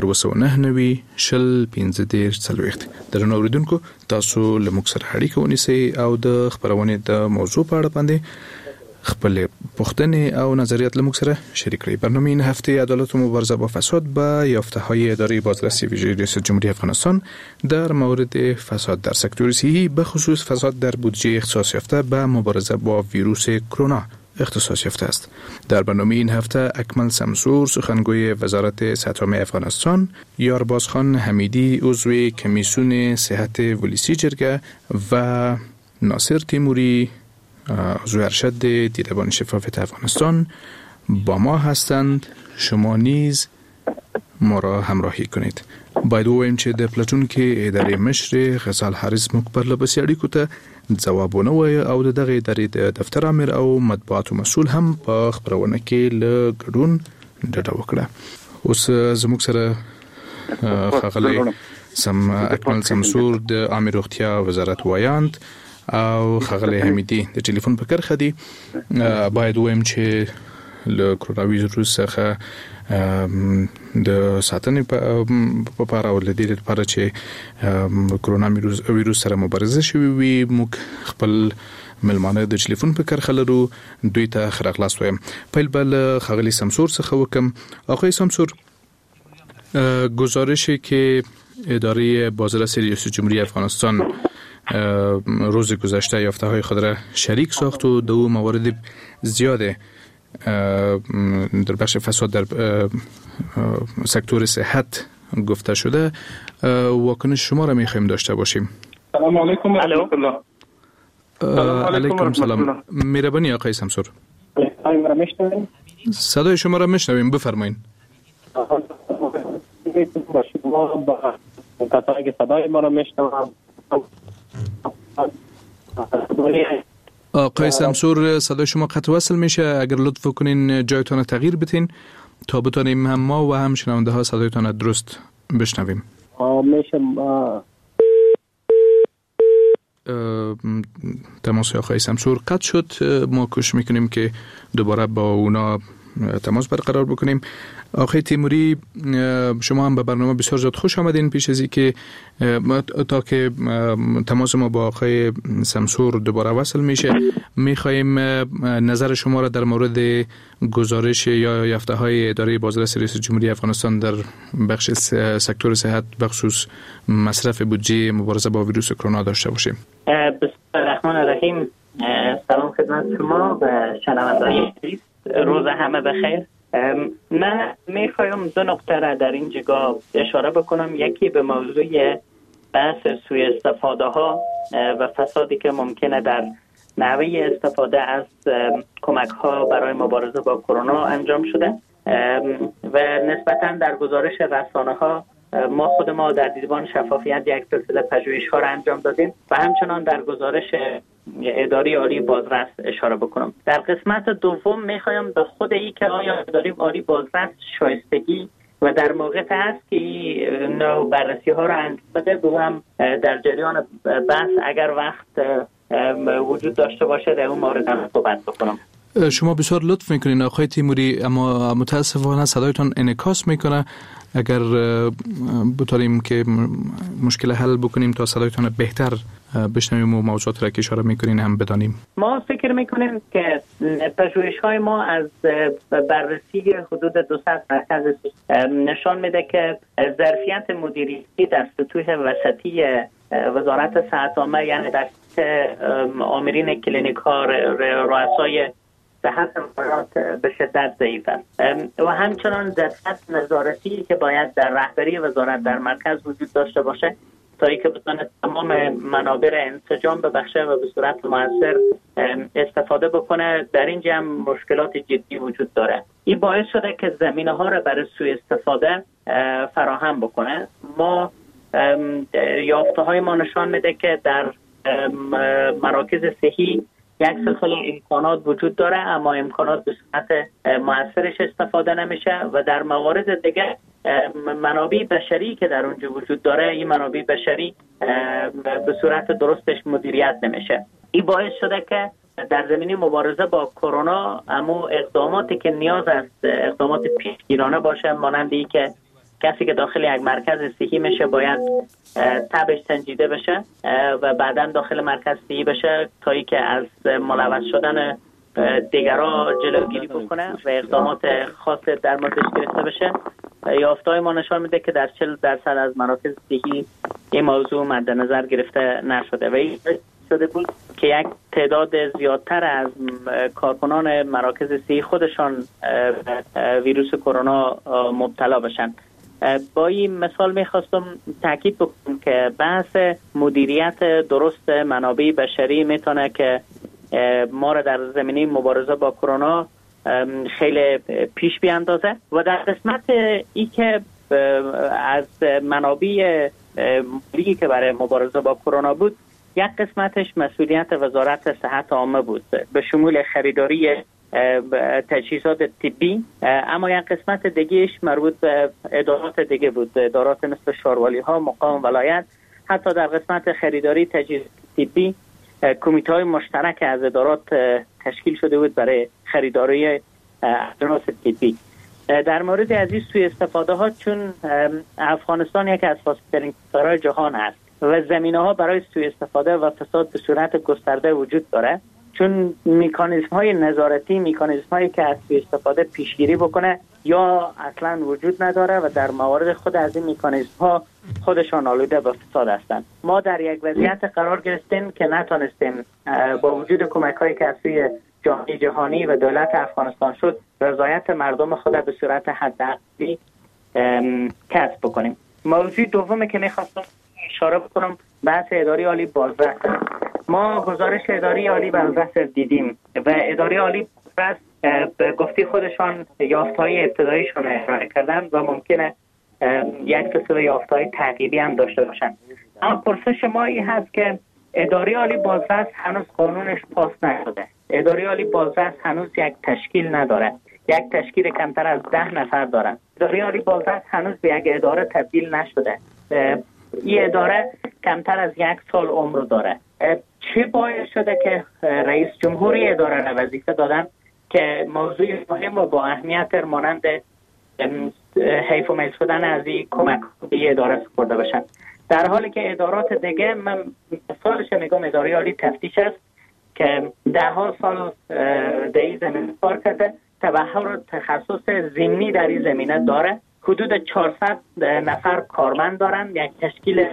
029901540. درنو اوریدونکو تاسو له موږ سره اړیکه ونیسئ او د خبرونې د موضوع په اړه باندې خپل پوښتنې او نظریات له موږ سره شریک کړئ. برنامه این هفته عدالت و مبارزه با فساد با یافته‌های اداره بازرسی ویژه ریاست جمهوری افغانستان در مورد فساد در سکتور صحی به خصوص فساد در بودجه اختصاص یافته به مبارزه با ویروس کرونا اختصاص یافته است. در برنامه این هفته اکمل سمسور سخنگوی وزارت صحت عامه افغانستان، یاربازخان حمیدی عضو کمیسیون صحت ولسی جرگه و ناصر تیموری عضو ارشد دیدبان شفافیت افغانستان با ما هستند. شما نیز ما را همراهی کنید. باید بگویم چې د پلاتون کې ادارې مشر غزال حارث موږ پر لپسې اړیکو ته ځوابونه وایي او دغه ادارې د دفتر امیر او مطبوعاتو مسؤل هم په خبرونه کې له ګډون ډډه وکړه. اوس زموږ سره ښاغلی اکمل سمسور د عامه روغتیا وزارت وایاند او ښاغلی حمیدي د ټلیفون په کرخه دي. باید ووایم چې له کرونا ویروس څخه د ساتنې په اړه او د دې لپاره چې کرونا ویروس سره مبارزه شوي وي موږ خپل ملمانه د ټلیفون په کرخه لرو. دوی ته ښه راغلاست وایم. پیل به له ښاغلي سمسور څخه وکم. آقای سمسور، گزارشی که اداره بازرسی ریاست جمهوری افغانستان روز گذشته یافته‌های خود را شریک ساخت و دو موارد زیاده در بخش فساد در سکتور صحت گفته شده. واکنش شما را می‌خوایم داشته باشیم. سلام علیکم و رحمت الله. علیکم سلام. مهربانی آقای سمسور. صدای شما را میشنویم، بفرمایید. صدای ما را میشنوم. آقای سمسور، صدای شما قطع وصل میشه. اگر لطف کنین جایتون تغییر بدین تا بتونیم هم ما و هم شنونده ها صدایتون درست بشنویم. میشه تماس آقای سمسور قطع شد. ما کوشش میکنیم که دوباره با اونا تماس برقرار بکنیم. آقای تیموری، شما هم به برنامه بسیار زیاد خوش آمدین. پیش از اینکه تا که تماس ما با آقای سمسور دوباره وصل میشه، میخوایم نظر شما را در مورد گزارش یا یافته‌های اداره بازرسی ریاست جمهوری افغانستان در بخش سکتور صحت بخصوص مصرف بودجه مبارزه با ویروس کرونا داشته باشیم. بسم الله الرحمن الرحیم. سلام خدمت شما و شنوندگان عزیز. روز همه بخیر. من میخوایم دو نکته را در این جگاه اشاره بکنم. یکی به موضوع بحث سوء استفاده ها و فسادی که ممکنه در نحوه استفاده از کمک ها برای مبارزه با کرونا انجام شده و نسبتا در گزارش رسانه ها ما در دیدبان شفافیت یک سلسله پژوهش ها را انجام دادیم و همچنان در گزارش اداره عالی بازرس اشاره بکنم. در قسمت دوم میخوایم به خود این که آیا اداره عالی بازرس شایستگی و در موقع هست که نوع بررسی ها را انجام بده، به هم در جریان بحث اگر وقت وجود داشته باشه در اون مورد هم صحبت بکنم. شما بسیار لطف میکنین آقای تیموری، اما متاسفانه صدایتان انعکاس میکنه. اگر بتونیم که مشکل حل بکنیم تا صدایتان بهتر بشنویم و موضوعات را که اشاره میکنین هم بدانیم. ما فکر میکنیم که پژوهش‌های ما از بررسی حدود 200 مرکز نشان میده که ظرفیت مدیریتی در سطوح وسطی وزارت صحت عامه، یعنی در آمرین کلینیک ها، رؤسای صحت به شدت ضعیف است و همچنان ظرفیت نظارتی که باید در رهبری وزارت در مرکز وجود داشته باشه تا اینکه بتونه تمام منابع انسجام ببخشه و به صورت مؤثر استفاده بکنه، در این جمع مشکلات جدی وجود داره. این باعث شده که زمینه‌ها را برای سوء استفاده فراهم بکنه. ما یافته‌های ما نشان میده که در مراکز صحی یک سلسله امکانات وجود داره اما امکانات به صورت مؤثرش استفاده نمیشه و در موارد دیگه منابع بشری که در اونجا وجود داره این منابع بشری به صورت درستش مدیریت نمیشه. این باعث شده که در زمینه مبارزه با کرونا اما اقداماتی که نیاز است اقدامات پیشگیرانه باشه، مانند این که کسی که داخل یک مرکز صحی میشه باید تبش سنجیده بشه و بعدا داخل مرکز صحی بشه تا ای که از ملوث شدن دیگران جلوگیری بکنه و اقدامات خاص در موردش گرفته بشه. یافته‌های ما نشان میده که در 40% از مراکز صحی این موضوع مد نظر گرفته نشده و این شده بود که یک تعداد زیادتر از کارکنان مراکز صحی خودشان ویروس کرونا مبتلا بشن. با این مثال میخواستم تاکید بکنم که بحث مدیریت درست منابع بشری میتونه که ما را در زمینه مبارزه با کرونا خیلی پیش بیاندازه و در قسمت ای که از منابع مالی که برای مبارزه با کرونا بود، یک قسمتش مسئولیت وزارت صحت عامه بود به شمول خریداری تجهیزات طبی، اما یک قسمت دیگهش مربوط به ادارات دیگه بود، ادارات مثل شاروالی ها، مقام ولایت. حتی در قسمت خریداری تجهیزات طبی کمیته های مشترک از ادارات تشکیل شده بود برای خریداری اجناس طبی. در مورد از این سوء استفاده ها، چون افغانستان یکی از فاسدترین کشورهای جهان است و زمینه ها برای سوء استفاده و فساد به صورت گسترده وجود داره، چون مکانیزم های نظارتی، مکانیزم هایی که از سوء استفاده پیشگیری بکنه یا اصلا وجود نداره و در موارد خود از این مکانیزم ها خودشان آلوده به فساد هستند. ما در یک وضعیت قرار گرفتیم که نتونستیم با وجود کمک هایی که از سوی جامعه جهانی و دولت افغانستان شد رضایت مردم خود به صورت حداقلی کسب بکنیم. موضوع دومی که میخواستم اشاره بکنم بحث اداره عالی بازرس. ما گزارش اداره عالی بازرس دیدیم و اداره عالی بازرس به گفته خودشان یافته‌های ابتداییشون ارائه کردن و ممکنه یک قسم یافته‌های تعقیبی هم داشته باشن. اما پرسش ما این هست که اداره عالی بازرس هنوز قانونش پاس نشده. اداره عالی بازرس هنوز یک تشکیل نداره. یک تشکیل کمتر از 10 نفر دارن. اداره عالی بازرس هنوز به یک اداره تبدیل نشده. این اداره کمتر از 1 سال عمر داره. چه باعث شده که رئیس جمهوری اداره را وظیفه دادن که موضوع مهم و با اهمیت مانند حیف و میل شدن از این کمک به اداره سپرده بشن، در حالی که ادارات دیگه، من مثالش میگم اداره عالی تفتیش است که 10 سال در این زمینه کار کرده، تبحر تخصص ضمنی در این زمینه داره، حدود 400 نفر کارمند دارن، یک تشکیل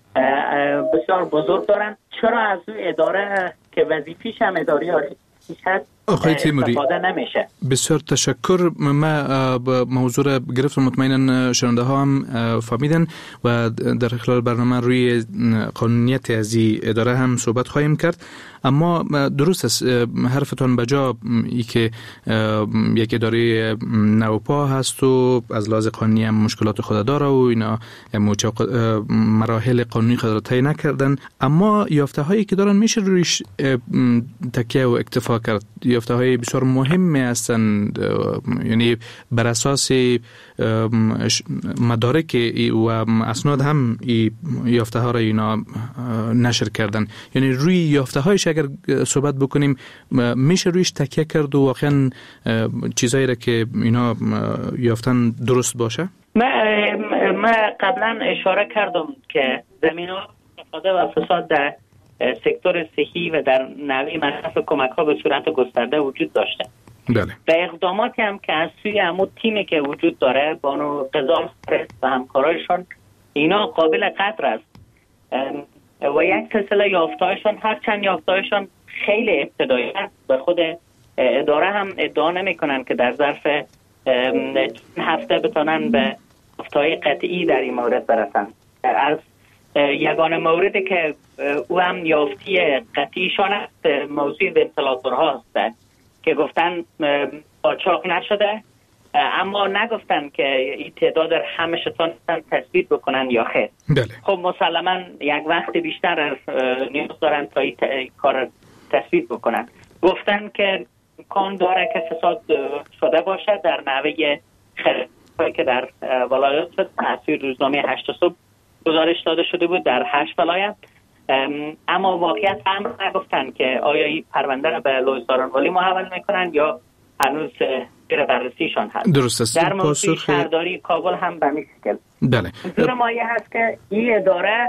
بسیار بزرگ دارن. چرا از اون اداره که وظیفیش هم اداره عالی آقای تیموری نمیشه؟ بسیار تشکر. ما موضوع را گرفتم، مطمئنا شنونده ها هم فهمیدن و در خلال برنامه روی قانونیت از این اداره هم صحبت خواهیم کرد. اما درست است حرفتان بجا، ای که یک اداره نوپا هست و از لحاظ قانونی هم مشکلات خود داره و اینا مراحل قانونی خود را طی نکردن، اما یافته هایی که دارن میشه رویش تکیه و اکتفا کرد. یافته های بسیار مهمی هستند، یعنی بر اساس مدارک و اسناد هم یافته ها را اینا نشر کردن. یعنی روی یافته هایش اگر صحبت بکنیم میشه رویش تکیه کرد و واقعا چیزایی را که اینا یافتن درست باشه؟ من قبلا اشاره کردم که زمینه استفاده و فساد در سکتور صحی و در نوع مصرف کمک ها به صورت گسترده وجود داشته. بله. و اقداماتی هم که از سوی همون تیمی که وجود داره، بانو قضا و همکارایشان، اینا قابل قدر است و یک سلسله یافتهایشان، هرچند یافتهایشان خیلی ابتدایی است، به خود اداره هم ادعا نمی کنن که در ظرف هفته بتونن به یافته‌های قطعی در این مورد برسن. از یگانه موردی که او هم یافتی قطعیشان است موضوع ونتیلاتورها است که گفتن قاچاق نشده، اما نگفتن که این تعداد همشتان تثبیت بکنن یا خیر. بله. خب مسلما یک وقت بیشتر نیاز دارن تا این کار تثبیت بکنن. گفتن که امکان داره که فساد شده باشه در نحوه خریدهایی که در ولایات شد. تصویر روزنامه 8 صبح گزارش داده شده بود در 8 ولایت اما واقعیت هم نگفتن که آیا این پرونده را به لوی سارانوالی محول میکنن یا هنوز زیر بررسیشان هست. درست است. در موضوع شهرداری کابل هم به همین شکل. بله. منظور ما یه هست که این اداره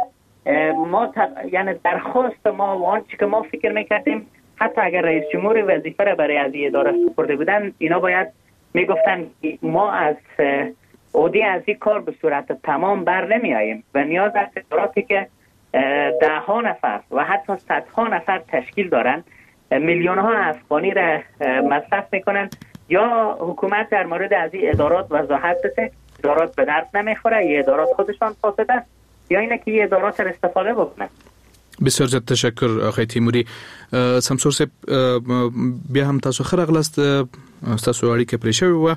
ما یعنی درخواست ما و آنچه که ما فکر میکردیم حتی اگر رئیس جمهور وظیفه را برای از این اداره سپرده بودن، اینا باید میگفتن ما از عهده از این کار به صورت تمام بر نمی آییم و نیاز است اداراتی که ده ها نفر و حتی صدها نفر تشکیل دارن میلیون ها افغانی را مصرف میکنن، یا حکومت در مورد از این ادارات وضاحت بده. ادارات به درد نمیخوره، یه ادارات خودشان فاسد است، یا اینه که یه ادارات را استفاده بکنن. بسیار زیاد تشکر آقای تیموری. سمسور صاحب بیا هم تاسو خرغلاست تاسو اړیکه پرې شوې و.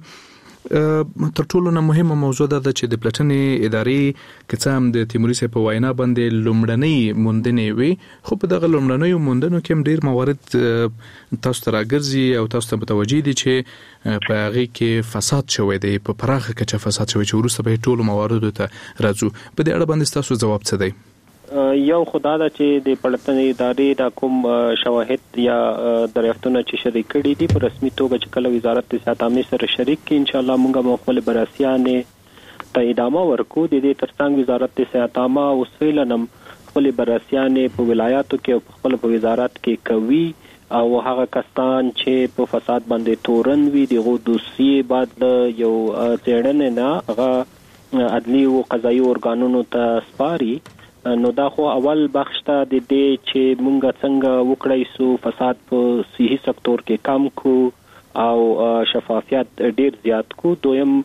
تر ټولو نه مهمه موضوع ده چې د پلټنې ادارې که څه هم د تیموري صاحب په وینا باندې لومړنۍ موندنې وي، خو په دغه لومړنیو موندنو کې هم ډېر موارد تاسو ته راګرځي او تاسو ته متوجه دي چې په هغې کې فساد شوی دی، په پراخه کچه فساد شوی چې وروسته به ټولو مواردو ته راځو. په دې اړه باندې ستاسو ځواب څه دی؟ یو خدا دا چې د پړتنې ادارې د کوم شواهد یا دریافتونه چې شریک کړي دي په رسمي توګه چې کله وزارت صحت عامه سره شریک کړي، ان شاء الله موږ خپل بررسیانې ته ادامه ورکو. د دې ترڅنګ وزارت صحت عامه اوس فعلاً خپل بررسیانې په ولایاتو کې او خپل په وزارت کې کوي او هغه کسان چې په فساد باندې تورن وي دغه دوسیې بعد یو څېړنې نه هغه عدلي او قضایي ارګانونو ته سپاري. نو دا خو اول بخش ته د دې چې مونږ څنګه وکړای سو فساد په صحي سکتور کې کم کو او شفافیت ډیر زیات کو. دویم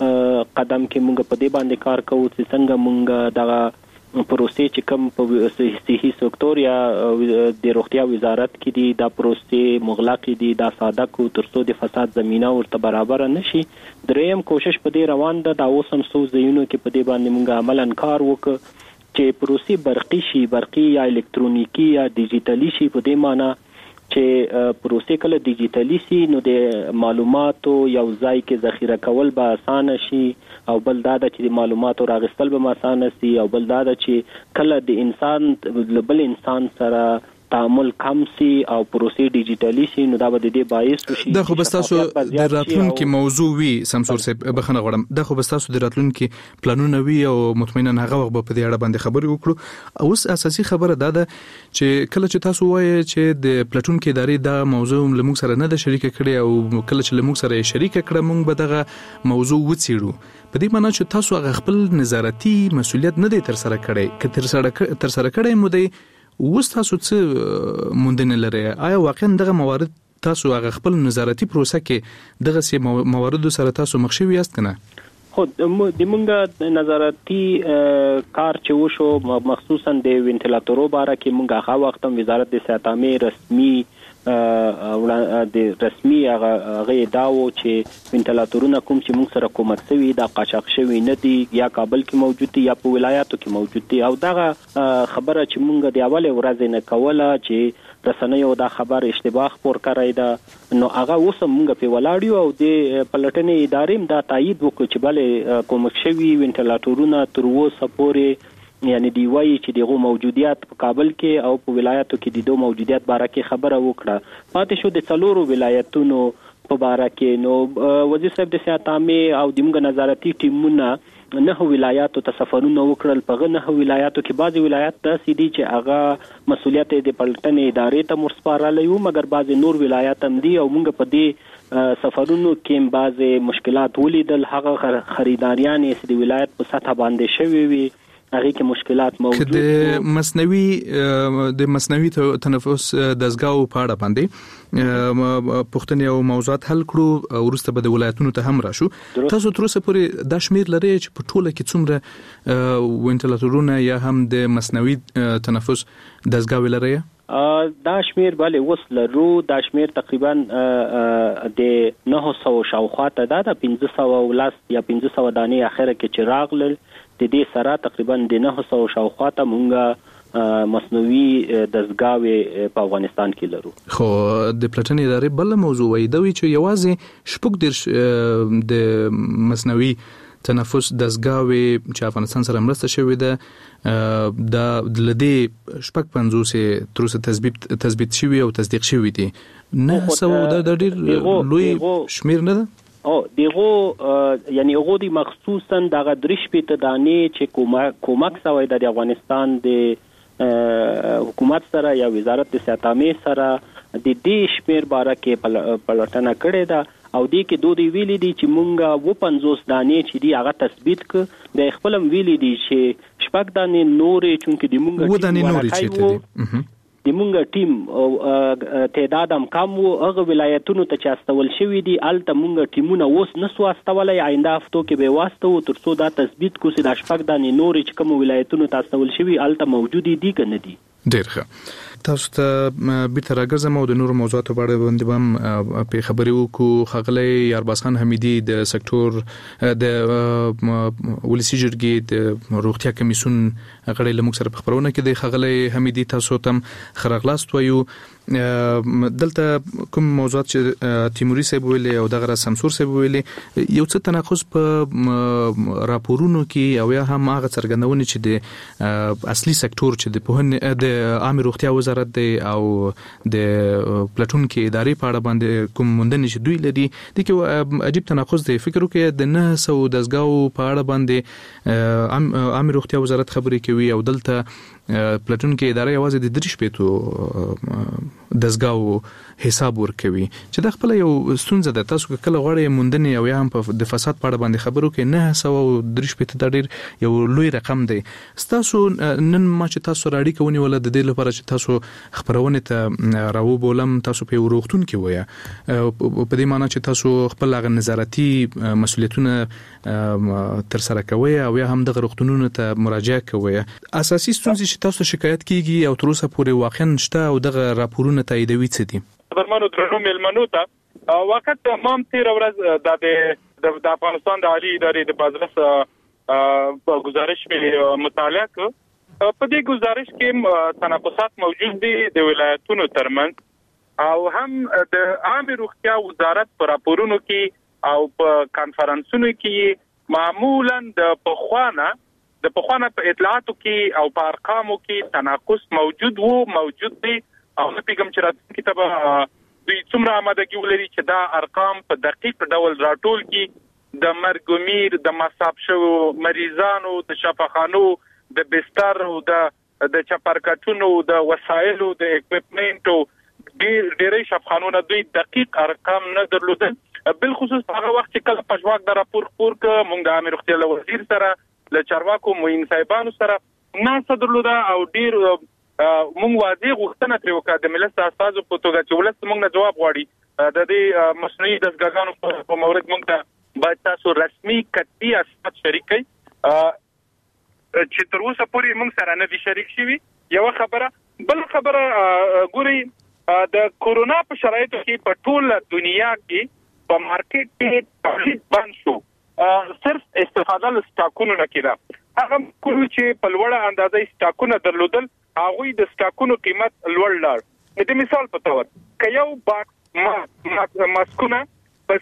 قدم کې مونږ په دې باندې کار کوو چې څنګه مونږ دا پروسې چې کم په صحي سکتور یا د روغتیا وزارت کې دي دا پروسې مغلق دي دا ساده کو ترڅو د فساد زمينه ورته برابر نشي. دریم کوشش په دې روان ده دا اوس هم څو ځایونو کې په دې باندې مونږ عملاً کار وکړو چې پروسې برقي شي، برقي یا الکترونیکی یا ډیجیټلی شي. په دې معنی چې پروسې کله ډیجیټلی شي نو د معلوماتو یو ځای کې ذخیره کول به اسانه شي، او بل دا چې د معلوماتو راغستل به اسانه شي، او بل دا چې کله د انسان بل انسان سره تعامل کم سي او پروسې ډیجیټلی شي نو دا به د دې باعث شي. دا خو بس تاسو د راتلونکي موضوع وي سمسور صاحب، بخنه غواړم، دا خو بس تاسو د راتلونکي پلانونه وي او مطمئنا هغه وخت په دې اړه باندې خبرې وکړو. اوس اساسي خبره دا ده چې کله چې تاسو وایي چې د پلټونکو ادارې دا موضوع لموږ سره نه ده شریک کړي او کله چې لموږ سره شریک کړه موږ به دغه موضوع وڅېړو، په دې معنی چې تاسو هغه خپل نظارتي مسؤلیت نه دی تر سره کړی، که تر سره کړی مو دی اوس تاسو څه موندنې لرئ؟ آیا واقعا دغه موارد تاسو هغه خپل نظارتي پروسه کې دغه سي مواردو سره تاسو مخ شوي یاست کنه؟ خو د مونږه نظارتي کار چې وشو مخصوصا د وینټیلاتورو باره کې مونږه هغه وخت هم وزارت د صحت عامه رسمي هغه داو چې وینټیلاتورونه کوم چې موږ سره کومک شوی دا قاچاق شوی نه دي یا کابل کې موجود دي یا په ولایاتو کې موجود دي، او دغه خبره چې موږ د اول ورځې نه کوله چې رسنیو دا خبر اشتباه خبر کړی دا نو هغه اوس موږ په ولاړیو او د پلټنې ادارې دا تایید وکړ چې بل کومک شوی وینټیلاتورونه تر اوسه پورې یعنی دی وایي چې دغه موجودیت په کابل کې او په ولایاتو کې د دوه موجودیت باره کې خبره وکړه. پاتې شو د څلورو ولایتونو په باره کې نو وزیر صاحب د صحت عامه او د موږ نظارتي ټیمونه نه ولایاتو ته سفرونه وکړل. په نه ولایاتو کې بعضي ولایت داسې دي چې هغه مسؤلیت د پلټنې ادارې ته مرسپارل یو، مګر بعضي نور ولایت هم دي او موږ په دې سفرونو کې بعضي مشکلات ولیدل. هغه خریداریان چې د ولایت په سطح باندې شوي وي هغه کې مشکلات موجود دي. د مصنوعي تنفس دزګاو په اړه باندې پښتنې او موضوعات حل کړو ورسته به د ولایتونو ته هم راشو. تاسو تر اوسه پورې دا شمیر لري چې په ټوله کې څومره وینټیلاتورونه یا هم د مصنوعي تنفس دزګاو لري؟ دا شمیر بله اوس لرو. دا شمیر تقریبا د 900 شاوخوا ته دا 1510 یا 1500 دانې اخره کې چې راغلل د دې سره تقریبا د 900 شاوخوا ته مونږه مصنوعي دزګاوې په افغانستان کې لرو. خو د پلټنې ادارې بل موضوع وایي دوی چې یوازې شپږ د مصنوعي تنفس دستګاوې چې افغانستان سره مرسته شوې ده د لدې 55 تر اوسه تثبیت شوی او تصدیق شوی دي. 900 د ډېر لوی شمیر نه ده. یعنی هغه دي مخصوصا دغه درش په تدانې چې کومک سوی د افغانستان د حکومت سره یا وزارت د صحت عامه سره د دې شمیر باره کې پلټنه کړې ده او دې کې دوی ویلي دي چې مونږه 50 دانې چې دی هغه تثبیت ک د خپلم ویلي دي چې شپږ دانې نورې چونکې د مونږه د مونږه ټیم تعداد هم کم وو. هغه ولایتونو ته چې استول شوی دي الته مونږه ټیمونه اوس نسو استولای، آینده هفتو کې به واسطو ترڅو دا تثبیت کو چې د شپږ دانې نورې چې کوم ولایتونو ته استول شوی الته موجود دي کنه دي. ډیر ښه. تاسو ته بیرته راګرځم او د نورو موضوعاتو په اړه باندې هم په خبرې وکړو. ښاغلی یارباز خان حمیدي د سکتور د ولسی جرګې د روغتیا کمیسیون غړی له موږ سره په خبرونه کې دی. ښاغلی حمیدي تاسو ته خراغلاست وایو. دلته کوم موضوعات چې تیموري صاحب ویلي او دغه سمسور صاحب ویلي یو څه تناقض په راپورونو کې او یا هم هغه څرګندونه چې د اصلي سکتور چې د پوهنې د عامه روغتیا وزارت دی او د پلاتون کې ادارې په اړه باندې کوم موندنې چې دوی لري د کې عجیب تناقض دی. فکر وکړئ د 900 دستګاو په اړه باندې عامه روغتیا وزارت خبرې کوي او دلته پلاتون کې ادارې आवाज د 3 دزګاو حساب ورکوي چې د خپل یو ستونزه ده. تاسو کله غواړئ موندنې او یا هم په د فساد په اړه باندې خبرو کې 903 د ډیر یو لوی رقم دی. تاسو نن ما چې تاسو راډي کوونی ول د دې لپاره چې تاسو خبرونه ته راو بولم تاسو په وروختون کې وایي په دې معنی چې تاسو خپل غو نظارتي مسولیتونه تر سره کوي او یا هم د وروختونونو ته مراجعه کوي. اساسي ستونزې چې تاسو شکایت کیږي او تر اوسه پورې واقعا نشته او دغه راپورونه تاییدوي څه دي؟ برمنو درنو ملمنو ته وخت مام تیر ورځ د افغانستان د عالی ادارې د بازرس په گزارش په مطالعه کو په دې گزارش کې تناقضات موجود دي د ولایتونو ترمنځ او هم د عامه روغتیا وزارت پر راپورونو کې او په کانفرنسونو کې معمولا د پخوانه په اطلاعاتو کې او په ارقامو کې تناقض موجود دی او په کوم چې راځي کتابه دوی څومره آمادګي ولري چې دا ارقام په دقیق ډول راټول کړي د مرګومیر د مصاب شو مریضانو د شفاخانو د بستر او د چپرکټونو د وسایلو د اکوپمنټو ډېرې شفاخانو دوی دقیق ارقام نه درلودل. بل خصوص هغه وخت چې کله پښواک د راپور خپور ک موږ د امیر روغتیا وزیر سره له چارواکو موین صاحبانو سره نه درلوده او ډېر مونږ واځي غوښتنه تر وکړه د ملت اساسو په توګه چې ولست مونږ نه جواب غواړي د دې مصنوعي دستګاګانو په مورد مونږ ته باید تاسو رسمي کتبي اسناد شریک کړئ چې تر اوسه پورې مونږ سره نه دي شریک شوي. یو خبره بل خبره ګوري د کورونا په شرایطو کې په ټوله دنیا کې په مارکیټ کې تولید بند شو صرف استفاده له سټاکونو نه کېده. هغه کوم چې په لوړه اندازې سټاکونه درلودل هغه د سټاکونو قیمت لوړ لاړ. د مثال په تور ک یو باکس ماسکونه په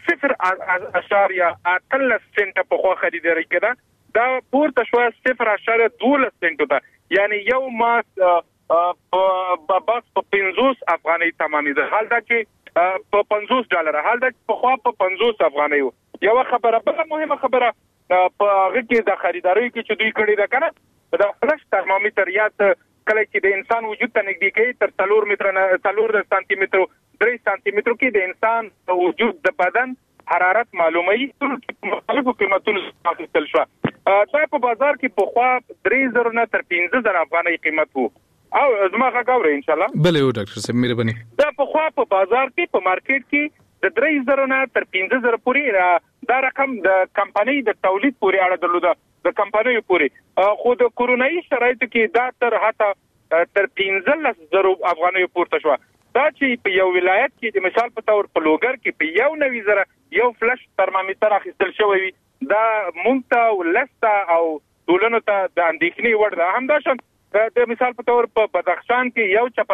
0.8 سنت په خو خریداري کړه دا پورته شو 0.12 سنت ته یعنی یو ماسک په باکس په 50 افغانۍ تمامېده حال دا چې په $50 حال دا په خو په 50 افغانۍ. یو خبره بل مهمه خبره په هغه کې د خریداري کې چې دوی کړی دا کنه دا فلش ترمامیټر یا کله چې د انسان وجود ته نږدې کوي تر 4 متر نه 4 سانتي متر 3 سانتي متر کې د انسان وجود د بدن حرارت معلوموي مختلفو قیمتونو اخیستل شو. دا په بازار کې په خوا 3000 نه تر 15000 افغانۍ قیمت وو او زما غاوري ان شاء الله. بله یو ډاکټر صاحب مهرباني. دا په خوا په بازار کې په مارکیټ کې د 3000 نه تر 15000 پورې دا رقم د کمپنۍ د تولید پورې اړه درلوده د کمپنۍ پورې خو د کورونایي شرایطو کې دا تر حتی تر 15000 افغانۍ پورته شو. دا چې په یو ولایت کې د مثال په تور په لوګر کې په یو 9000 یو فلش ترمامیټر اخیستل شوی دا مونږ ته ولسته او ټولنو ته د اندېښنې وړ ده. همداشان د مثال په تور په بدخشان کې یو چپرکټ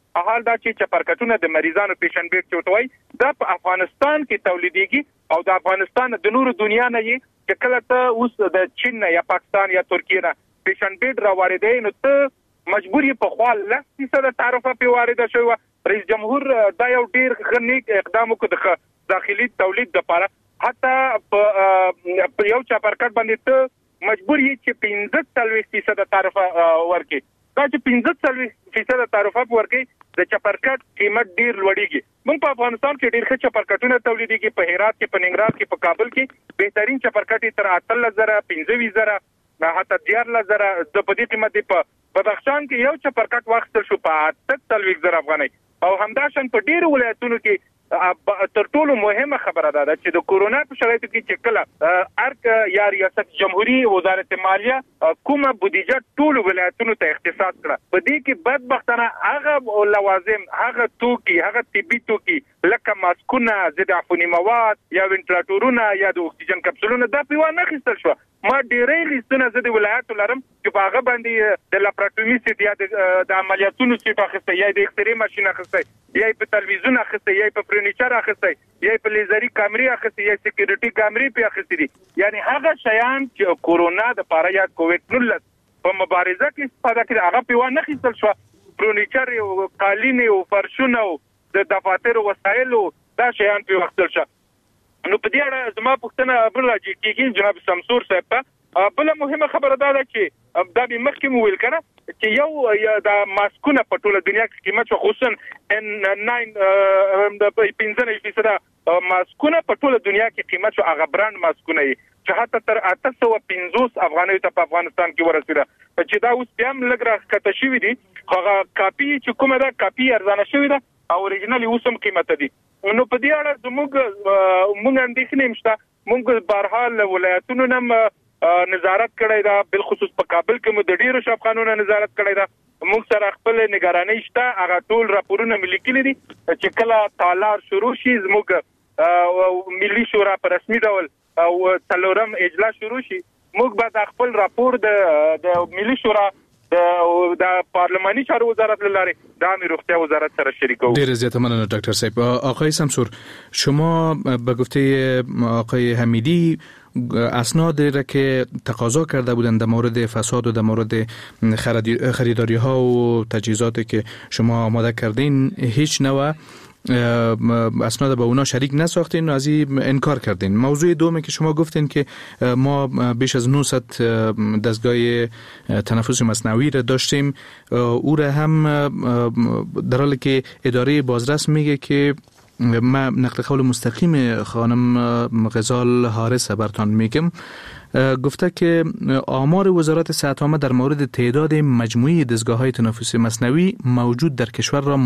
حال دا چې چپرکټونه د مریضانو پیشن بیت چوتوي دا په افغانستان کې تولیديږي او د افغانستان د نورو دنیا نه یې چې کله ته اوس د چین یا پاکستان یا ترکیه نه پیشن بیت را واردې نو ته مجبور یې په خپل 10% تعرفه په وارده شوی. رئیس جمهور دا یو ډیر غنیک اقدام وکړ د داخلي تولید لپاره حتی په یو چپرکټ باندې ته مجبور یې چې 15% تعرفه ورکړي. دا چې 15% تعرفه ورکړي د چپرکټ قیمت ډیر لوړیږي. موږ په افغانستان کې ډیر ښه چپرکټونه تولیديږي. په هرات کې، په ننګرهار کې، په کابل کې بهترین چپرکټ تر 13,000 15,000 حتی 14,000 د پدې قیمت په بدخشان کې یو چپرکټ واخیستل شو په 48,000 افغانۍ. او همداشان په ډیرو ولایتونو کې تر ټولو مهمه خبره ده چې د کورونا په شرایطو کې چې کله ارک یا ریاست جمهوریت وزارت مالیه کومه بودیجه ټول ولایتونو ته اختصاص کړه. په دې کې بدبختانه هغه لوازم، هغه توکي، هغه طبي توکي لکه ماسکونه، ضد عفوني مواد یا وینټیلیټورونه یا د اکسیجن کپسولونه دا په ونه خستل شو. ما ډېرې لیستونه زه د ولایتو لرم چې په هغه باندې د لاپراتوري سیټ یا د عملیاتونو سیټ اخیسته یا د اکسرې ماشین اخیسته یا په تلویزیون اخیسته یا په فرنیچر اخیسته یا په لیزري کیمرې اخیسته یا سکیورټي کیمرې په اخیسته دي. یعنی هغه شیان چې کورونا د پاره یا کووډ 19 په مبارزه کې استفاده کړي هغه په ونه خستل شو. فرنیچر او قالین او فرشونه او د دفاتر وسایل دا شیان په وختل شو. نو په دې اړه زما پوښتنه بل راځي کېږي جناب شمسور صاحب ته. بل مهمه خبره دا ده چې دا به مخکې مو ویل کنه چې یو د ماسکونه په ټوله دنیا کې قیمت خصوصا ان 15% ماسکونه په ټوله دنیا کې قیمت هغه برانډ ماسکونه چې حتی تر 850 افغانۍ ته په افغانستان کې ورسېده چې دا اوس بیا هم لږ راکته شوي دي. هغه کاپي چې کومه ده کاپي ارزانه شوې ده او اوریجنال اوس هم قیمت دي. نو په دې اړه موږ اندېښنې مشته. موږ بهرحال ولایتونو نم نظارت کړی دا، بل خصوص په کابل کې مو د ډیرو شفقانونو نظارت کړی دا. موږ سره خپل نگرانۍ شته. هغه ټول راپورونه ملي کړي دي چې کله تالار شروع شي زموږ ملي شورا په رسمي ډول او څلورم اجلاس شروع شي موږ به د خپل راپور د ملي شورا د پارلمانی چارو وزارت لاره د امنیت روغتیا وزارت سره شریکو. ډیر زیات ممنون دکتر صاحب. آقای شمسور، شما به گفته آقای حمیدی اسناد را که تقاضا کرده بودند در مورد فساد و در مورد خریداری ها و تجهیزاتی که شما آماده کردین هیچ نوع اسناد با اونا شریک نساختین و از این انکار کردین. موضوع دومی که شما گفتین که ما بیش از 900 دستگاه تنفس مصنوعی را داشتیم، او را هم در حالی که اداره بازرس میگه که ما نقل قول مستقیم خانم غزال حارث برتان میگم، گفته که آمار وزارت صحت عامه در مورد تعداد مجموعی دستگاه‌های تنفس مصنوعی موجود در کشور را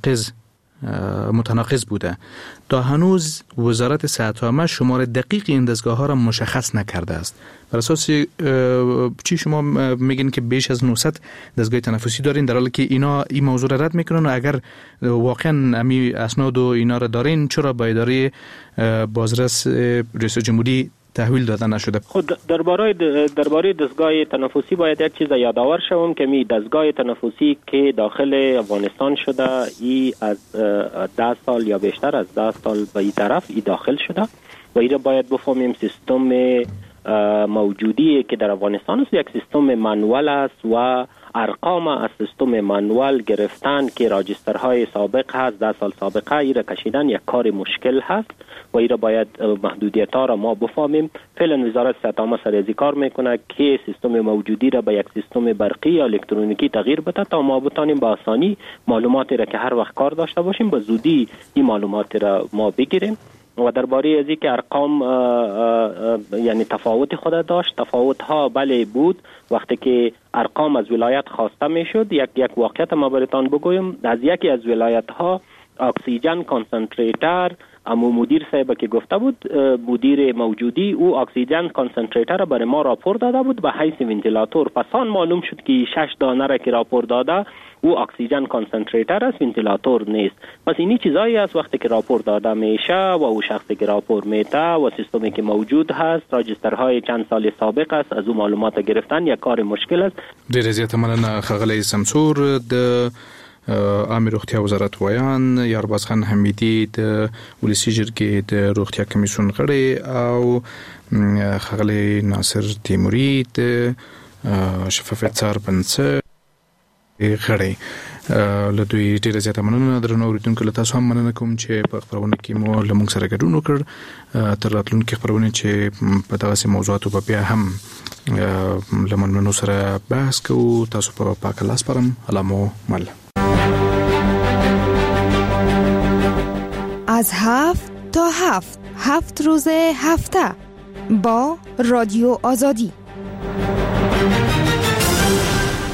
متناقض بوده. تا هنوز وزارت صحت عامه شمار دقیق این دستگاه‌ها را مشخص نکرده است. بر اساس چی شما میگین که بیش از 900 دستگاه تنفسی دارین در حالی که اینا این موضوع را رد میکنن؟ و اگر واقعا امی اسناد و اینا را دارین چرا با اداره بازرس رئیس جمهوری تحویل داده نشده؟ خود درباره دستگاه تنفسی باید یک چیز یادآور شوم که می دستگاه تنفسی که داخل افغانستان شده ای از 10 سال یا بیشتر از 10 سال به این طرف ای داخل شده و این باید بفهمیم سیستم موجودی که در افغانستان است یک سیستم منوال است و ارقام از سیستم منوال گرفتن که راجسترهای سابق هست 10 سال سابقه ای را کشیدن یک کار مشکل هست و ای را باید محدودیت ها را ما بفهمیم. فعلا وزارت صحت عامه سر از کار میکنه که سیستم موجودی را به یک سیستم برقی یا الکترونیکی تغییر بده تا ما بتانیم با آسانی معلوماتی را که هر وقت کار داشته باشیم به زودی این معلومات را ما بگیریم. و درباره ازی که ارقام یعنی تفاوت خود داشت، تفاوت ها بله بود. وقتی که ارقام از ولایت خواسته میشد، یک واقعیت ما براتون بگویم، از یکی از ولایت ها اکسیژن کانسنتریتر امو مدیر صاحب که گفته بود، مدیر موجودی او اکسیژن کانسنتریتر را برای ما راپور داده بود به حیث ونتیلاتور. پس آن معلوم شد که 6 دانه را که راپور داده او اکسیژن کانسنتریتر است، ونتیلاتور نیست. پس اینی چیزایی است وقتی که راپور داده میشه و او شخصی که راپور میده و سیستمی که موجود هست، راجسترهای چند سال سابق است، از او معلومات گرفتن یک کار مشکل است. ډیر زیات مننه ښاغلی شمسور. د عامه روغتیا وزارت وایان یارباز خان حمیدی د ولسی جرګې د روغتیا کمیسیون غړی او خغلی ناصر تیموری د شفافیت څارنځ غړی. له دوی ډیره زیاته مننه درنو اوریدونکو، له تاسو هم مننه کوم چې په خبرونه کې مو له موږ سره ګډون وکړ. تر راتلونکي خبرونه چې په دغه موضوعاتو په بیا هم له مننو سره بحث کوو. تاسو په پاک الله سپارم. علامو مل. از 7 تا 7 روز هفته با رادیو آزادی.